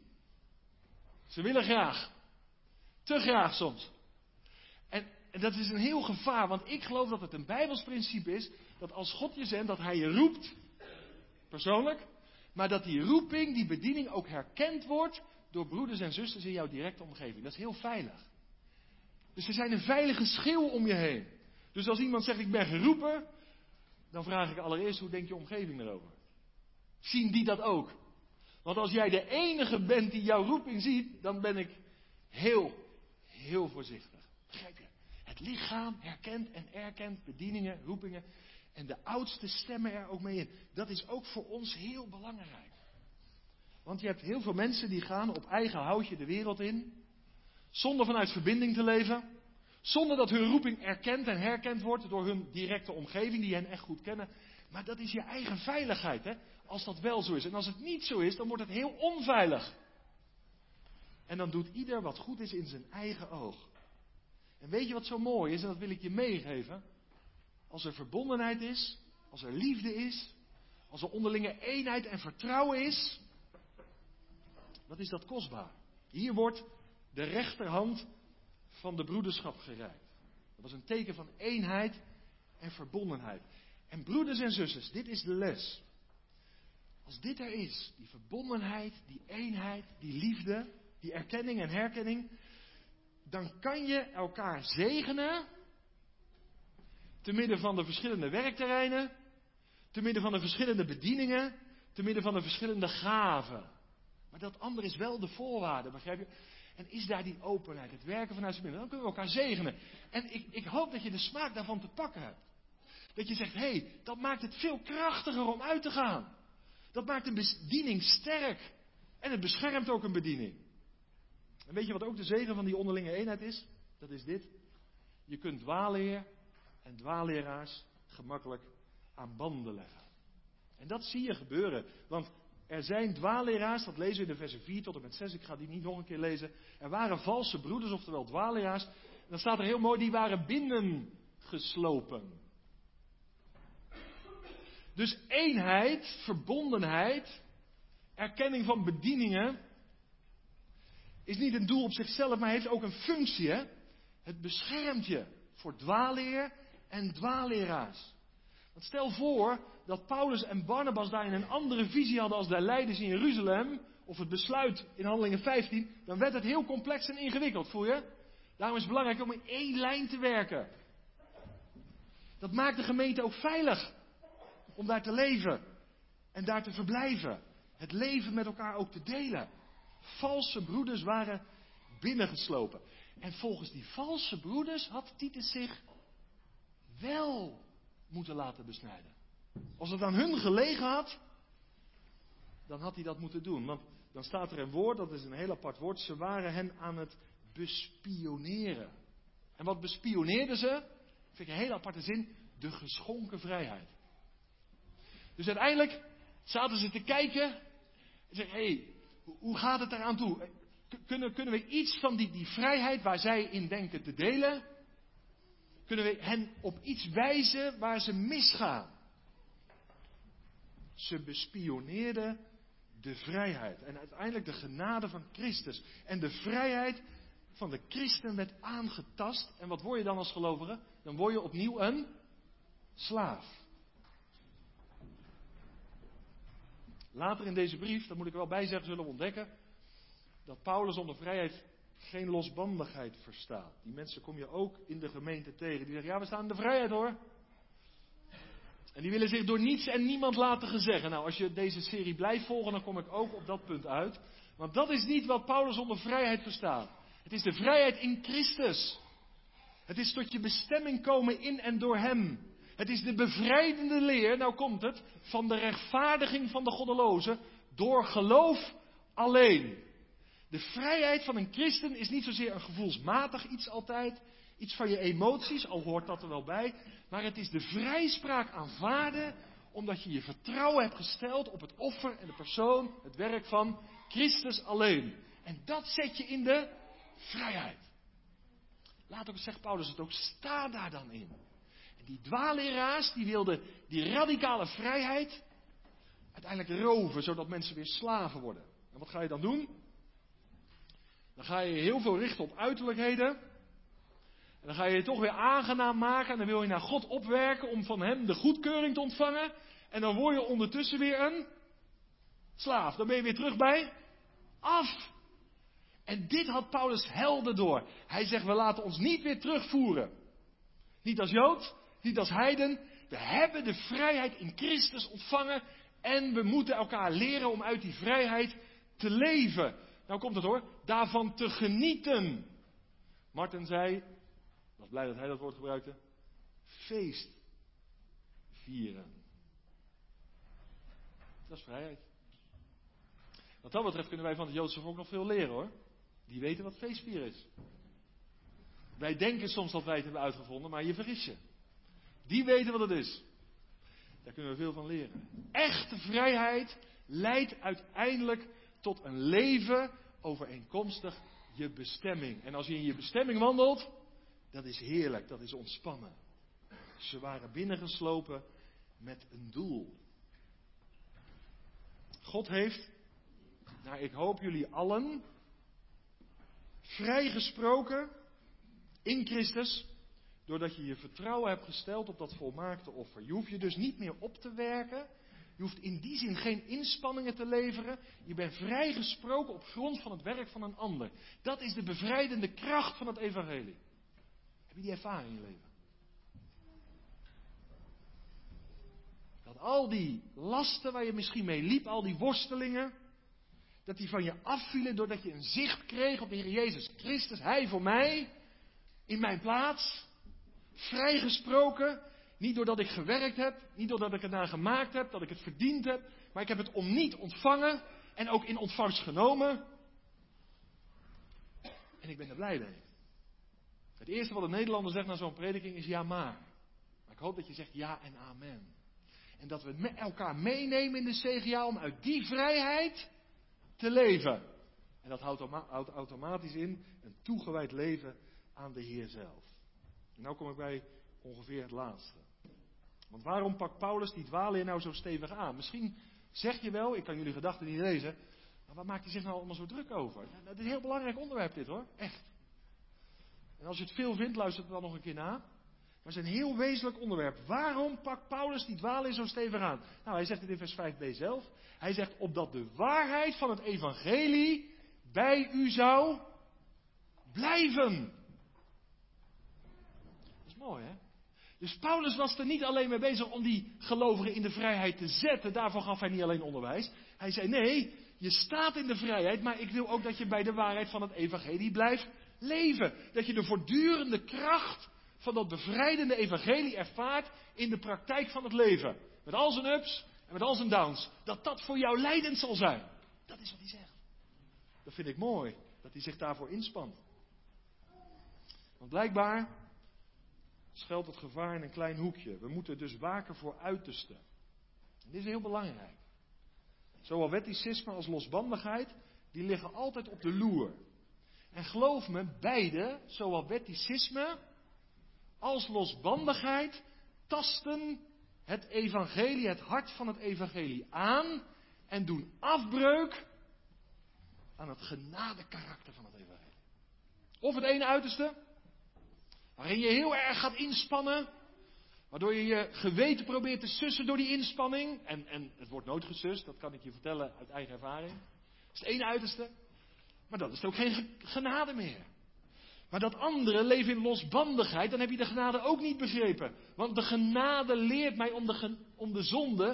Ze willen graag. Te graag soms. En dat is een heel gevaar, want ik geloof dat het een Bijbels principe is, dat als God je zendt, dat Hij je roept, persoonlijk, maar dat die roeping, die bediening ook herkend wordt door broeders en zusters in jouw directe omgeving. Dat is heel veilig. Dus er zijn een veilige schil om je heen. Dus als iemand zegt: ik ben geroepen, dan vraag ik allereerst: hoe denkt je omgeving erover? Zien die dat ook? Want als jij de enige bent die jouw roeping ziet, dan ben ik heel voorzichtig. Begrijp je? Het lichaam herkent en erkent bedieningen, roepingen. En de oudsten stemmen er ook mee in. Dat is ook voor ons heel belangrijk. Want je hebt heel veel mensen die gaan op eigen houtje de wereld in. Zonder vanuit verbinding te leven. Zonder dat hun roeping erkend en herkend wordt door hun directe omgeving die hen echt goed kennen. Maar dat is je eigen veiligheid, hè? Als dat wel zo is. En als het niet zo is, dan wordt het heel onveilig. En dan doet ieder wat goed is in zijn eigen oog. En weet je wat zo mooi is? En dat wil ik je meegeven. Als er verbondenheid is, als er liefde is, als er onderlinge eenheid en vertrouwen is, wat is dat kostbaar? Hier wordt de rechterhand van de broederschap gereikt. Dat was een teken van eenheid en verbondenheid. En broeders en zusters, dit is de les. Als dit er is, die verbondenheid, die eenheid, die liefde, die erkenning en herkenning, dan kan je elkaar zegenen te midden van de verschillende werkterreinen, te midden van de verschillende bedieningen, te midden van de verschillende gaven. Maar dat andere is wel de voorwaarde, begrijp je? En is daar die openheid, het werken vanuit zijn binnen, dan kunnen we elkaar zegenen. En ik hoop dat je de smaak daarvan te pakken hebt. Dat je zegt: hé, dat maakt het veel krachtiger om uit te gaan. Dat maakt een bediening sterk. En het beschermt ook een bediening. En weet je wat ook de zegen van die onderlinge eenheid is? Dat is dit. Je kunt dwaalleer en dwaalleraars gemakkelijk aan banden leggen. En dat zie je gebeuren. Want er zijn dwaalleraars, dat lezen we in de versen 4 tot en met 6. Ik ga die niet nog een keer lezen. Er waren valse broeders, oftewel dwaalleraars. En dan staat er heel mooi: die waren binnengeslopen. Dus eenheid, verbondenheid, erkenning van bedieningen is niet een doel op zichzelf, maar heeft ook een functie. Hè? Het beschermt je voor dwaalleer en dwaalleraars. Want stel voor dat Paulus en Barnabas daarin een andere visie hadden als de leiders in Jeruzalem, of het besluit in Handelingen 15, dan werd het heel complex en ingewikkeld, voel je? Daarom is het belangrijk om in één lijn te werken. Dat maakt de gemeente ook veilig. Om daar te leven en daar te verblijven. Het leven met elkaar ook te delen. Valse broeders waren binnengeslopen. En volgens die valse broeders had Titus zich wel moeten laten besnijden. Als het aan hun gelegen had, dan had hij dat moeten doen. Want dan staat er een woord, dat is een heel apart woord. Ze waren hen aan het bespioneren. En wat bespioneerden ze? Vind ik een hele aparte zin. De geschonken vrijheid. Dus uiteindelijk zaten ze te kijken. En zeggen, hé, hoe gaat het eraan toe? Kunnen we iets van die vrijheid waar zij in denken te delen. Kunnen we hen op iets wijzen waar ze misgaan? Ze bespioneerden de vrijheid. En uiteindelijk de genade van Christus. En de vrijheid van de christen werd aangetast. En wat word je dan als gelovige? Dan word je opnieuw een slaaf. Later in deze brief, dat moet ik er wel bij zeggen, zullen we ontdekken dat Paulus onder vrijheid geen losbandigheid verstaat. Die mensen kom je ook in de gemeente tegen. Die zeggen, ja, we staan in de vrijheid hoor. En die willen zich door niets en niemand laten gezeggen. Nou, als je deze serie blijft volgen, dan kom ik ook op dat punt uit. Want dat is niet wat Paulus onder vrijheid verstaat. Het is de vrijheid in Christus. Het is tot je bestemming komen in en door Hem. Het is de bevrijdende leer, nou komt het, van de rechtvaardiging van de goddelozen door geloof alleen. De vrijheid van een christen is niet zozeer een gevoelsmatig iets altijd, iets van je emoties, al hoort dat er wel bij, maar het is de vrijspraak aanvaarden omdat je je vertrouwen hebt gesteld op het offer en de persoon, het werk van Christus alleen. En dat zet je in de vrijheid. Laat ook, zegt Paulus het ook, sta daar dan in. En die dwaalleraars, die wilden die radicale vrijheid uiteindelijk roven, zodat mensen weer slaven worden. En wat ga je dan doen? Dan ga je heel veel richten op uiterlijkheden. En dan ga je je toch weer aangenaam maken. En dan wil je naar God opwerken om van Hem de goedkeuring te ontvangen. En dan word je ondertussen weer een slaaf. Dan ben je weer terug bij af. En dit had Paulus helder door. Hij zegt, we laten ons niet weer terugvoeren. Niet als Jood, niet als heiden. We hebben de vrijheid in Christus ontvangen. En we moeten elkaar leren om uit die vrijheid te leven. Nou komt het hoor, daarvan te genieten. Martin zei, ik was blij dat hij dat woord gebruikte, feest vieren. Dat is vrijheid. Wat dat betreft kunnen wij van het Joodse volk nog veel leren hoor. Die weten wat feestvieren is. Wij denken soms dat wij het hebben uitgevonden, maar je vergis je. Die weten wat het is. Daar kunnen we veel van leren. Echte vrijheid leidt uiteindelijk tot een leven overeenkomstig je bestemming. En als je in je bestemming wandelt, dat is heerlijk, dat is ontspannen. Ze waren binnengeslopen met een doel. God heeft, nou ik hoop jullie allen, vrijgesproken in Christus, doordat je je vertrouwen hebt gesteld op dat volmaakte offer. Je hoeft je dus niet meer op te werken. Je hoeft in die zin geen inspanningen te leveren. Je bent vrijgesproken op grond van het werk van een ander. Dat is de bevrijdende kracht van het evangelie. Heb je die ervaring in je leven? Dat al die lasten waar je misschien mee liep, al die worstelingen, dat die van je afvielen doordat je een zicht kreeg op de Heer Jezus Christus. Hij voor mij, in mijn plaats, vrijgesproken. Niet doordat ik gewerkt heb, niet doordat ik het naar gemaakt heb, dat ik het verdiend heb. Maar ik heb het om niet ontvangen en ook in ontvangst genomen. En ik ben er blij mee. Het eerste wat een Nederlander zegt na zo'n prediking is ja maar. Maar ik hoop dat je zegt ja en amen. En dat we elkaar meenemen in de CGA om uit die vrijheid te leven. En dat houdt automatisch in een toegewijd leven aan de Heer zelf. En nou kom ik bij ongeveer het laatste. Want waarom pakt Paulus die dwaalleer nou zo stevig aan? Misschien zeg je wel, ik kan jullie gedachten niet lezen, maar wat maakt hij zich nou allemaal zo druk over? Ja, dat is een heel belangrijk onderwerp dit hoor, echt. En als je het veel vindt, luister het dan nog een keer na. Maar het is een heel wezenlijk onderwerp. Waarom pakt Paulus die dwaalleer zo stevig aan? Nou, hij zegt het in vers 5b zelf. Hij zegt, opdat de waarheid van het evangelie bij u zou blijven. Dat is mooi hè? Dus Paulus was er niet alleen mee bezig om die gelovigen in de vrijheid te zetten. Daarvoor gaf hij niet alleen onderwijs. Hij zei, nee, je staat in de vrijheid, maar ik wil ook dat je bij de waarheid van het evangelie blijft leven. Dat je de voortdurende kracht van dat bevrijdende evangelie ervaart in de praktijk van het leven. Met al zijn ups en met al zijn downs. Dat dat voor jou leidend zal zijn. Dat is wat hij zegt. Dat vind ik mooi, dat hij zich daarvoor inspant. Want blijkbaar schuilt het gevaar in een klein hoekje. We moeten dus waken voor uitersten. En dit is heel belangrijk. Zowel wetticisme als losbandigheid, die liggen altijd op de loer. En geloof me, beide, zowel wetticisme als losbandigheid, tasten het evangelie, het hart van het evangelie aan en doen afbreuk aan het genadekarakter van het evangelie. Of het ene uiterste, waarin je heel erg gaat inspannen, waardoor je je geweten probeert te sussen door die inspanning. En het wordt nooit gesust, dat kan ik je vertellen uit eigen ervaring. Dat is het ene uiterste. Maar dat is ook geen genade meer. Maar dat andere leven in losbandigheid, dan heb je de genade ook niet begrepen. Want de genade leert mij om de zonde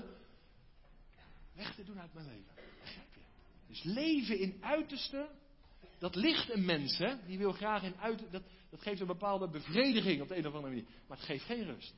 weg te doen uit mijn leven. Begrijp je? Dus leven in uiterste, dat ligt een mens, hè? Die wil graag in uiterste, dat geeft een bepaalde bevrediging op de een of andere manier. Maar het geeft geen rust.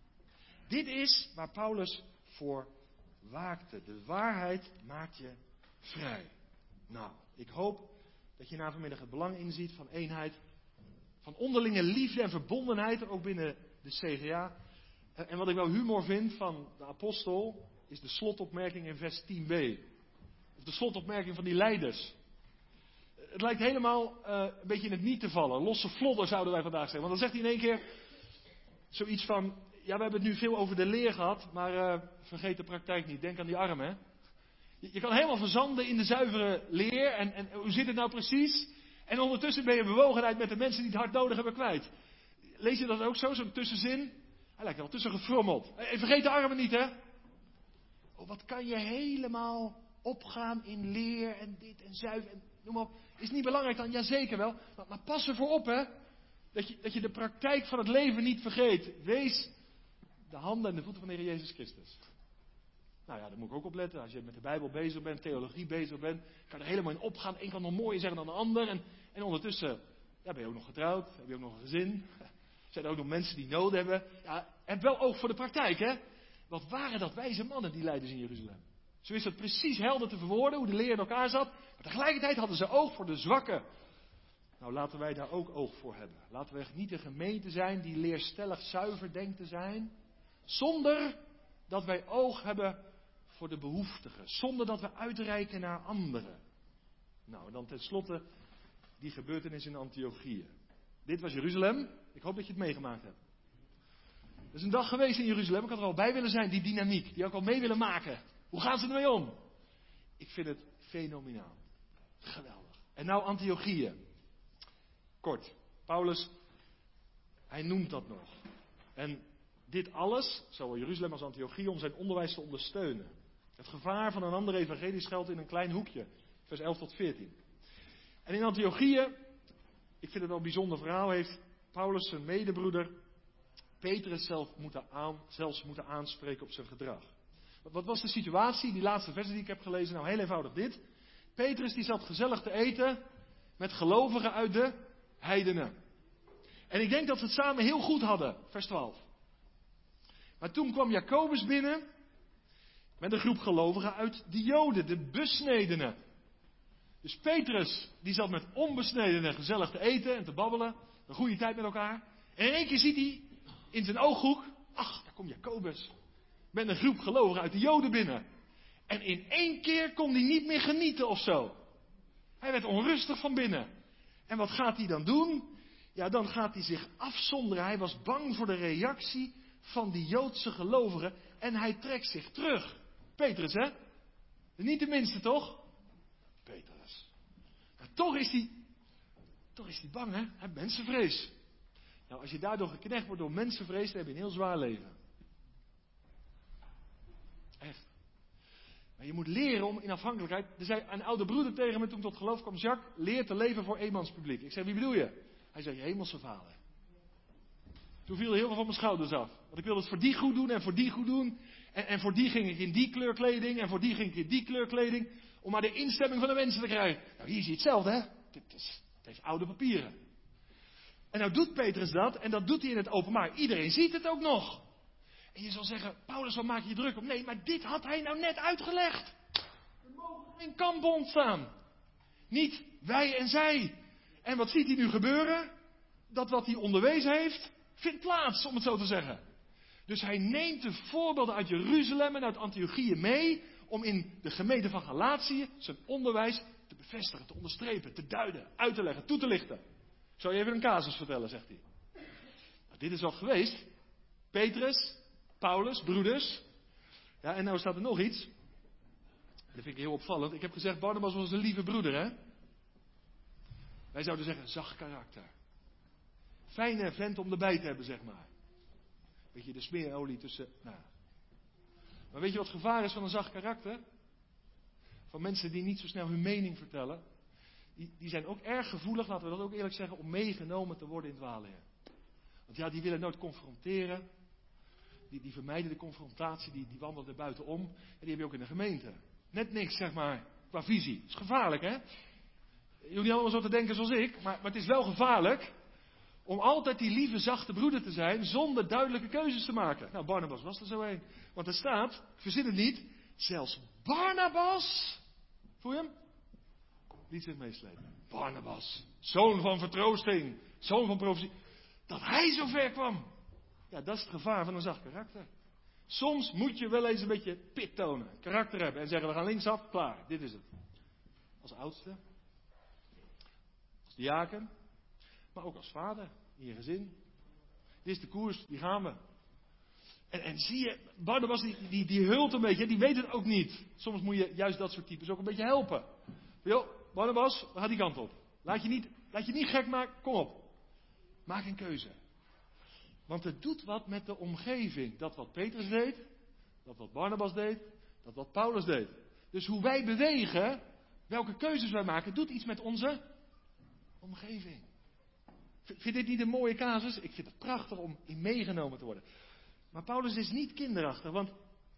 Dit is waar Paulus voor waakte. De waarheid maakt je vrij. Nou, ik hoop dat je na vanmiddag het belang inziet van eenheid, van onderlinge liefde en verbondenheid, ook binnen de CGA. En wat ik wel humor vind van de apostel, is de slotopmerking in vers 10b. Of de slotopmerking van die leiders. Het lijkt helemaal een beetje in het niet te vallen. Losse vlodder zouden wij vandaag zeggen. Want dan zegt hij in één keer zoiets van, ja, we hebben het nu veel over de leer gehad, maar vergeet de praktijk niet. Denk aan die armen, hè. Je kan helemaal verzanden in de zuivere leer. En hoe zit het nou precies? En ondertussen ben je bewogenheid met de mensen die het hard nodig hebben kwijt. Lees je dat ook zo, zo'n tussenzin? Hij lijkt wel tussen gefrommeld. En vergeet de armen niet, hè? Oh, wat kan je helemaal opgaan in leer en dit en zuiver en noem maar op. Is niet belangrijk dan? Jazeker wel. Maar pas ervoor op, hè? Dat je de praktijk van het leven niet vergeet. Wees de handen en de voeten van de Heer Jezus Christus. Nou ja, daar moet ik ook op letten. Als je met de Bijbel bezig bent, theologie bezig bent, kan je er helemaal in opgaan. Eén kan nog mooier zeggen dan de ander. En ondertussen ben je ook nog getrouwd, heb je ook nog een gezin. Zijn er ook nog mensen die nood hebben. Ja, heb wel oog voor de praktijk, hè. Wat waren dat wijze mannen, die leiders in Jeruzalem. Zo is dat precies helder te verwoorden, hoe de leer in elkaar zat. Maar tegelijkertijd hadden ze oog voor de zwakken. Nou, laten wij daar ook oog voor hebben. Laten we echt niet een gemeente zijn die leerstellig zuiver denkt te zijn, zonder dat wij oog hebben voor de behoeftigen. Zonder dat we uitreiken naar anderen. Nou, en dan tenslotte die gebeurtenis in Antiochië. Dit was Jeruzalem. Ik hoop dat je het meegemaakt hebt. Er is een dag geweest in Jeruzalem. Ik had er al bij willen zijn, die dynamiek. Die ook al mee willen maken. Hoe gaan ze ermee om? Ik vind het fenomenaal. Geweldig. En nou Antiochië. Kort. Paulus, hij noemt dat nog. En dit alles, zowel Jeruzalem als Antiochië, om zijn onderwijs te ondersteunen. Het gevaar van een ander evangelie schuilt in een klein hoekje. Vers 11 tot 14. En in Antiochië, ik vind het wel een bijzonder verhaal, heeft Paulus zijn medebroeder Petrus zelfs moeten aanspreken op zijn gedrag. Wat was de situatie? Die laatste versen die ik heb gelezen, nou heel eenvoudig dit. Petrus die zat gezellig te eten met gelovigen uit de heidenen. En ik denk dat ze het samen heel goed hadden, vers 12. Maar toen kwam Jacobus binnen met een groep gelovigen uit de Joden, de besnedenen. Dus Petrus, die zat met onbesnedenen gezellig te eten en te babbelen. Een goede tijd met elkaar. En in één keer ziet hij in zijn ooghoek, ach, daar komt Jacobus. Met een groep gelovigen uit de Joden binnen. En in één keer kon hij niet meer genieten of zo. Hij werd onrustig van binnen. En wat gaat hij dan doen? Ja, dan gaat hij zich afzonderen. Hij was bang voor de reactie van die Joodse gelovigen. En hij trekt zich terug. Petrus, hè? Niet de minste, toch? Petrus. Maar toch is hij bang, hè? Hij heeft mensenvrees. Nou, als je daardoor geknecht wordt door mensenvrees, dan heb je een heel zwaar leven. Echt. Maar je moet leren om in afhankelijkheid. Er zei een oude broeder tegen me toen ik tot geloof kwam: Jacques, leer te leven voor eenmanspubliek. Ik zei, wie bedoel je? Hij zei, je hemelse vader. Toen viel er heel veel van mijn schouders af. Want ik wilde het voor die goed doen en voor die goed doen. En voor die ging ik in die kleurkleding en voor die ging ik in die kleurkleding. Om maar de instemming van de mensen te krijgen. Nou, hier zie je hetzelfde, hè? Het heeft oude papieren. En nou doet Petrus dat en dat doet hij in het openbaar. Iedereen ziet het ook nog. En je zal zeggen, Paulus, wat maak je je druk op? Nee, maar dit had hij nou net uitgelegd. Er mogen geen kampen ontstaan. Niet wij en zij. En wat ziet hij nu gebeuren? dat wat hij onderwezen heeft, vindt plaats, om het zo te zeggen. Dus hij neemt de voorbeelden uit Jeruzalem en uit Antiochië mee, om in de gemeente van Galatië zijn onderwijs te bevestigen, te onderstrepen, te duiden, uit te leggen, toe te lichten. Ik zal je even een casus vertellen, zegt hij. Nou, dit is wat geweest. Petrus, Paulus, broeders. Ja, en nou staat er nog iets. Dat vind ik heel opvallend. Ik heb gezegd, Barnabas was een lieve broeder, hè? Wij zouden zeggen, zacht karakter. Fijne vent om erbij te hebben, zeg maar. Beetje de smeerolie tussen... Nou. Maar weet je wat het gevaar is van een zacht karakter? Van mensen die niet zo snel hun mening vertellen. Die zijn ook erg gevoelig, laten we dat ook eerlijk zeggen, om meegenomen te worden in het dwaalleer. Want ja, die willen nooit confronteren. Die vermijden de confrontatie, die wandelen er buitenom. En die heb je ook in de gemeente. Net niks, zeg maar, qua visie. Dat is gevaarlijk, hè? Jullie allemaal zo te denken zoals ik, maar het is wel gevaarlijk om altijd die lieve, zachte broeder te zijn, zonder duidelijke keuzes te maken. Nou, Barnabas was er zo een. Want er staat, ik verzin het niet, zelfs Barnabas, voel je hem? Liet zich meeslepen. Barnabas, zoon van vertroosting, zoon van profetie. Dat hij zo ver kwam. Ja, dat is het gevaar van een zacht karakter. Soms moet je wel eens een beetje pit tonen, karakter hebben en zeggen, we gaan linksaf, klaar, dit is het. Als oudste, als diaken, maar ook als vader in je gezin. Dit is de koers, die gaan we. En zie je, Barnabas die hult een beetje, die weet het ook niet. Soms moet je juist dat soort types ook een beetje helpen. Joh, Barnabas, we gaan die kant op. Laat je niet gek maken, kom op. Maak een keuze. Want het doet wat met de omgeving. Dat wat Petrus deed, dat wat Barnabas deed, dat wat Paulus deed. Dus hoe wij bewegen, welke keuzes wij maken, doet iets met onze omgeving. Vind dit niet een mooie casus? Ik vind het prachtig om in meegenomen te worden. Maar Paulus is niet kinderachtig, want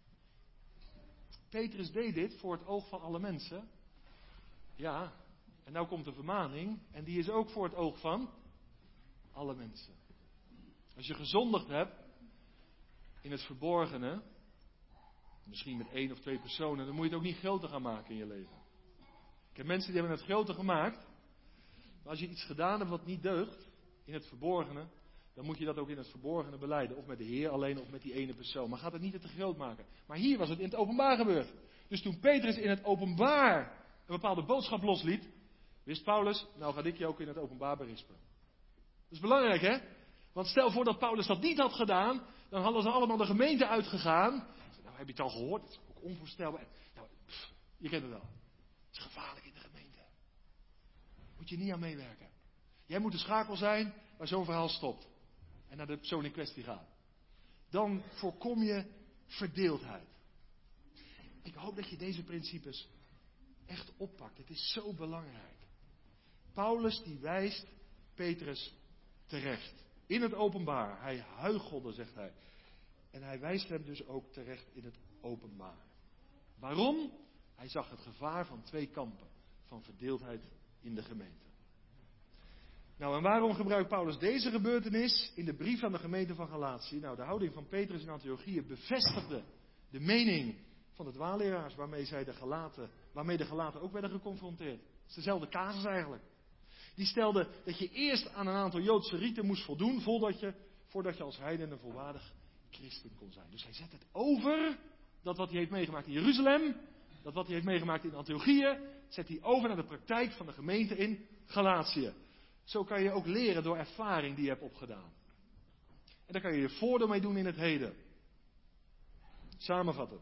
Petrus deed dit voor het oog van alle mensen. Ja, en nou komt de vermaning, en die is ook voor het oog van alle mensen. Als je gezondigd hebt in het verborgene, misschien met 1 of 2 personen, dan moet je het ook niet groter gaan maken in je leven. Ik heb mensen die hebben het groter gemaakt, maar als je iets gedaan hebt wat niet deugt in het verborgene, dan moet je dat ook in het verborgene belijden. Of met de Heer alleen, of met die ene persoon. Maar gaat het niet te groot maken. Maar hier was het in het openbaar gebeurd. Dus toen Petrus in het openbaar een bepaalde boodschap losliet, wist Paulus, nou ga ik je ook in het openbaar berispen. Dat is belangrijk, hè? Want stel voor dat Paulus dat niet had gedaan, dan hadden ze allemaal de gemeente uitgegaan. Nou, heb je het al gehoord? Dat is ook onvoorstelbaar. Nou, je kent het wel. Het is gevaarlijk in de gemeente. Moet je niet aan meewerken. Jij moet de schakel zijn waar zo'n verhaal stopt. En naar de persoon in kwestie gaat. Dan voorkom je verdeeldheid. Ik hoop dat je deze principes echt oppakt. Het is zo belangrijk. Paulus die wijst Petrus terecht. In het openbaar. Hij huichelde, zegt hij. En hij wijst hem dus ook terecht in het openbaar. Waarom? Hij zag het gevaar van 2 kampen. Van verdeeldheid in de gemeente. Nou, en waarom gebruikt Paulus deze gebeurtenis in de brief aan de gemeente van Galatië? Nou, de houding van Petrus in Antiochië bevestigde de mening van de dwaalleraars waarmee de Galaten ook werden geconfronteerd. Het is dezelfde casus eigenlijk. Die stelde dat je eerst aan een aantal Joodse riten moest voldoen voordat je als heiden een volwaardig christen kon zijn. Dus hij zet het over, dat wat hij heeft meegemaakt in Jeruzalem, dat wat hij heeft meegemaakt in Antiochië, zet hij over naar de praktijk van de gemeente in Galatië. Zo kan je ook leren door ervaring die je hebt opgedaan. En daar kan je je voordeel mee doen in het heden. Samenvattend.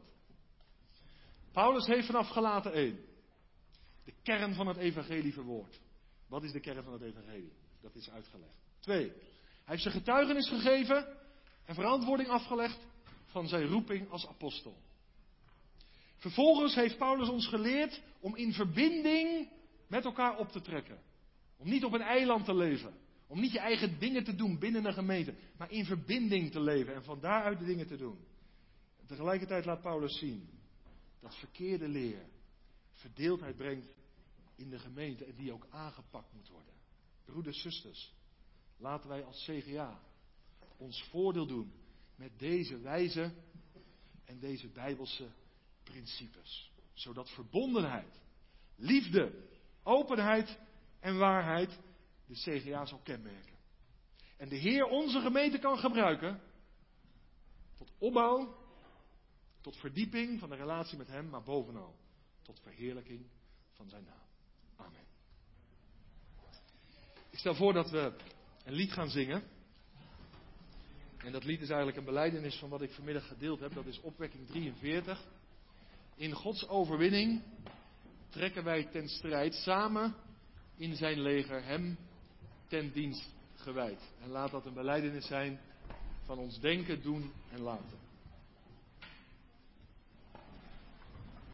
Paulus heeft vanaf Galaten 1 de kern van het evangelie verwoord. Wat is de kern van het evangelie? Dat is uitgelegd. 2. Hij heeft zijn getuigenis gegeven en verantwoording afgelegd van zijn roeping als apostel. Vervolgens heeft Paulus ons geleerd om in verbinding met elkaar op te trekken. Om niet op een eiland te leven. Om niet je eigen dingen te doen binnen een gemeente. Maar in verbinding te leven en van daaruit de dingen te doen. En tegelijkertijd laat Paulus zien dat verkeerde leer verdeeldheid brengt in de gemeente en die ook aangepakt moet worden. Broeders, zusters, laten wij als CGA ons voordeel doen met deze wijze en deze bijbelse principes. Zodat verbondenheid, liefde, openheid en waarheid de CGA zal kenmerken. En de Heer onze gemeente kan gebruiken tot opbouw, tot verdieping van de relatie met Hem, maar bovenal tot verheerlijking van zijn naam. Amen. Ik stel voor dat we een lied gaan zingen. En dat lied is eigenlijk een belijdenis van wat ik vanmiddag gedeeld heb. Dat is opwekking 43. In Gods overwinning trekken wij ten strijd samen in zijn leger, hem ten dienst gewijd. En laat dat een belijdenis zijn van ons denken, doen en laten.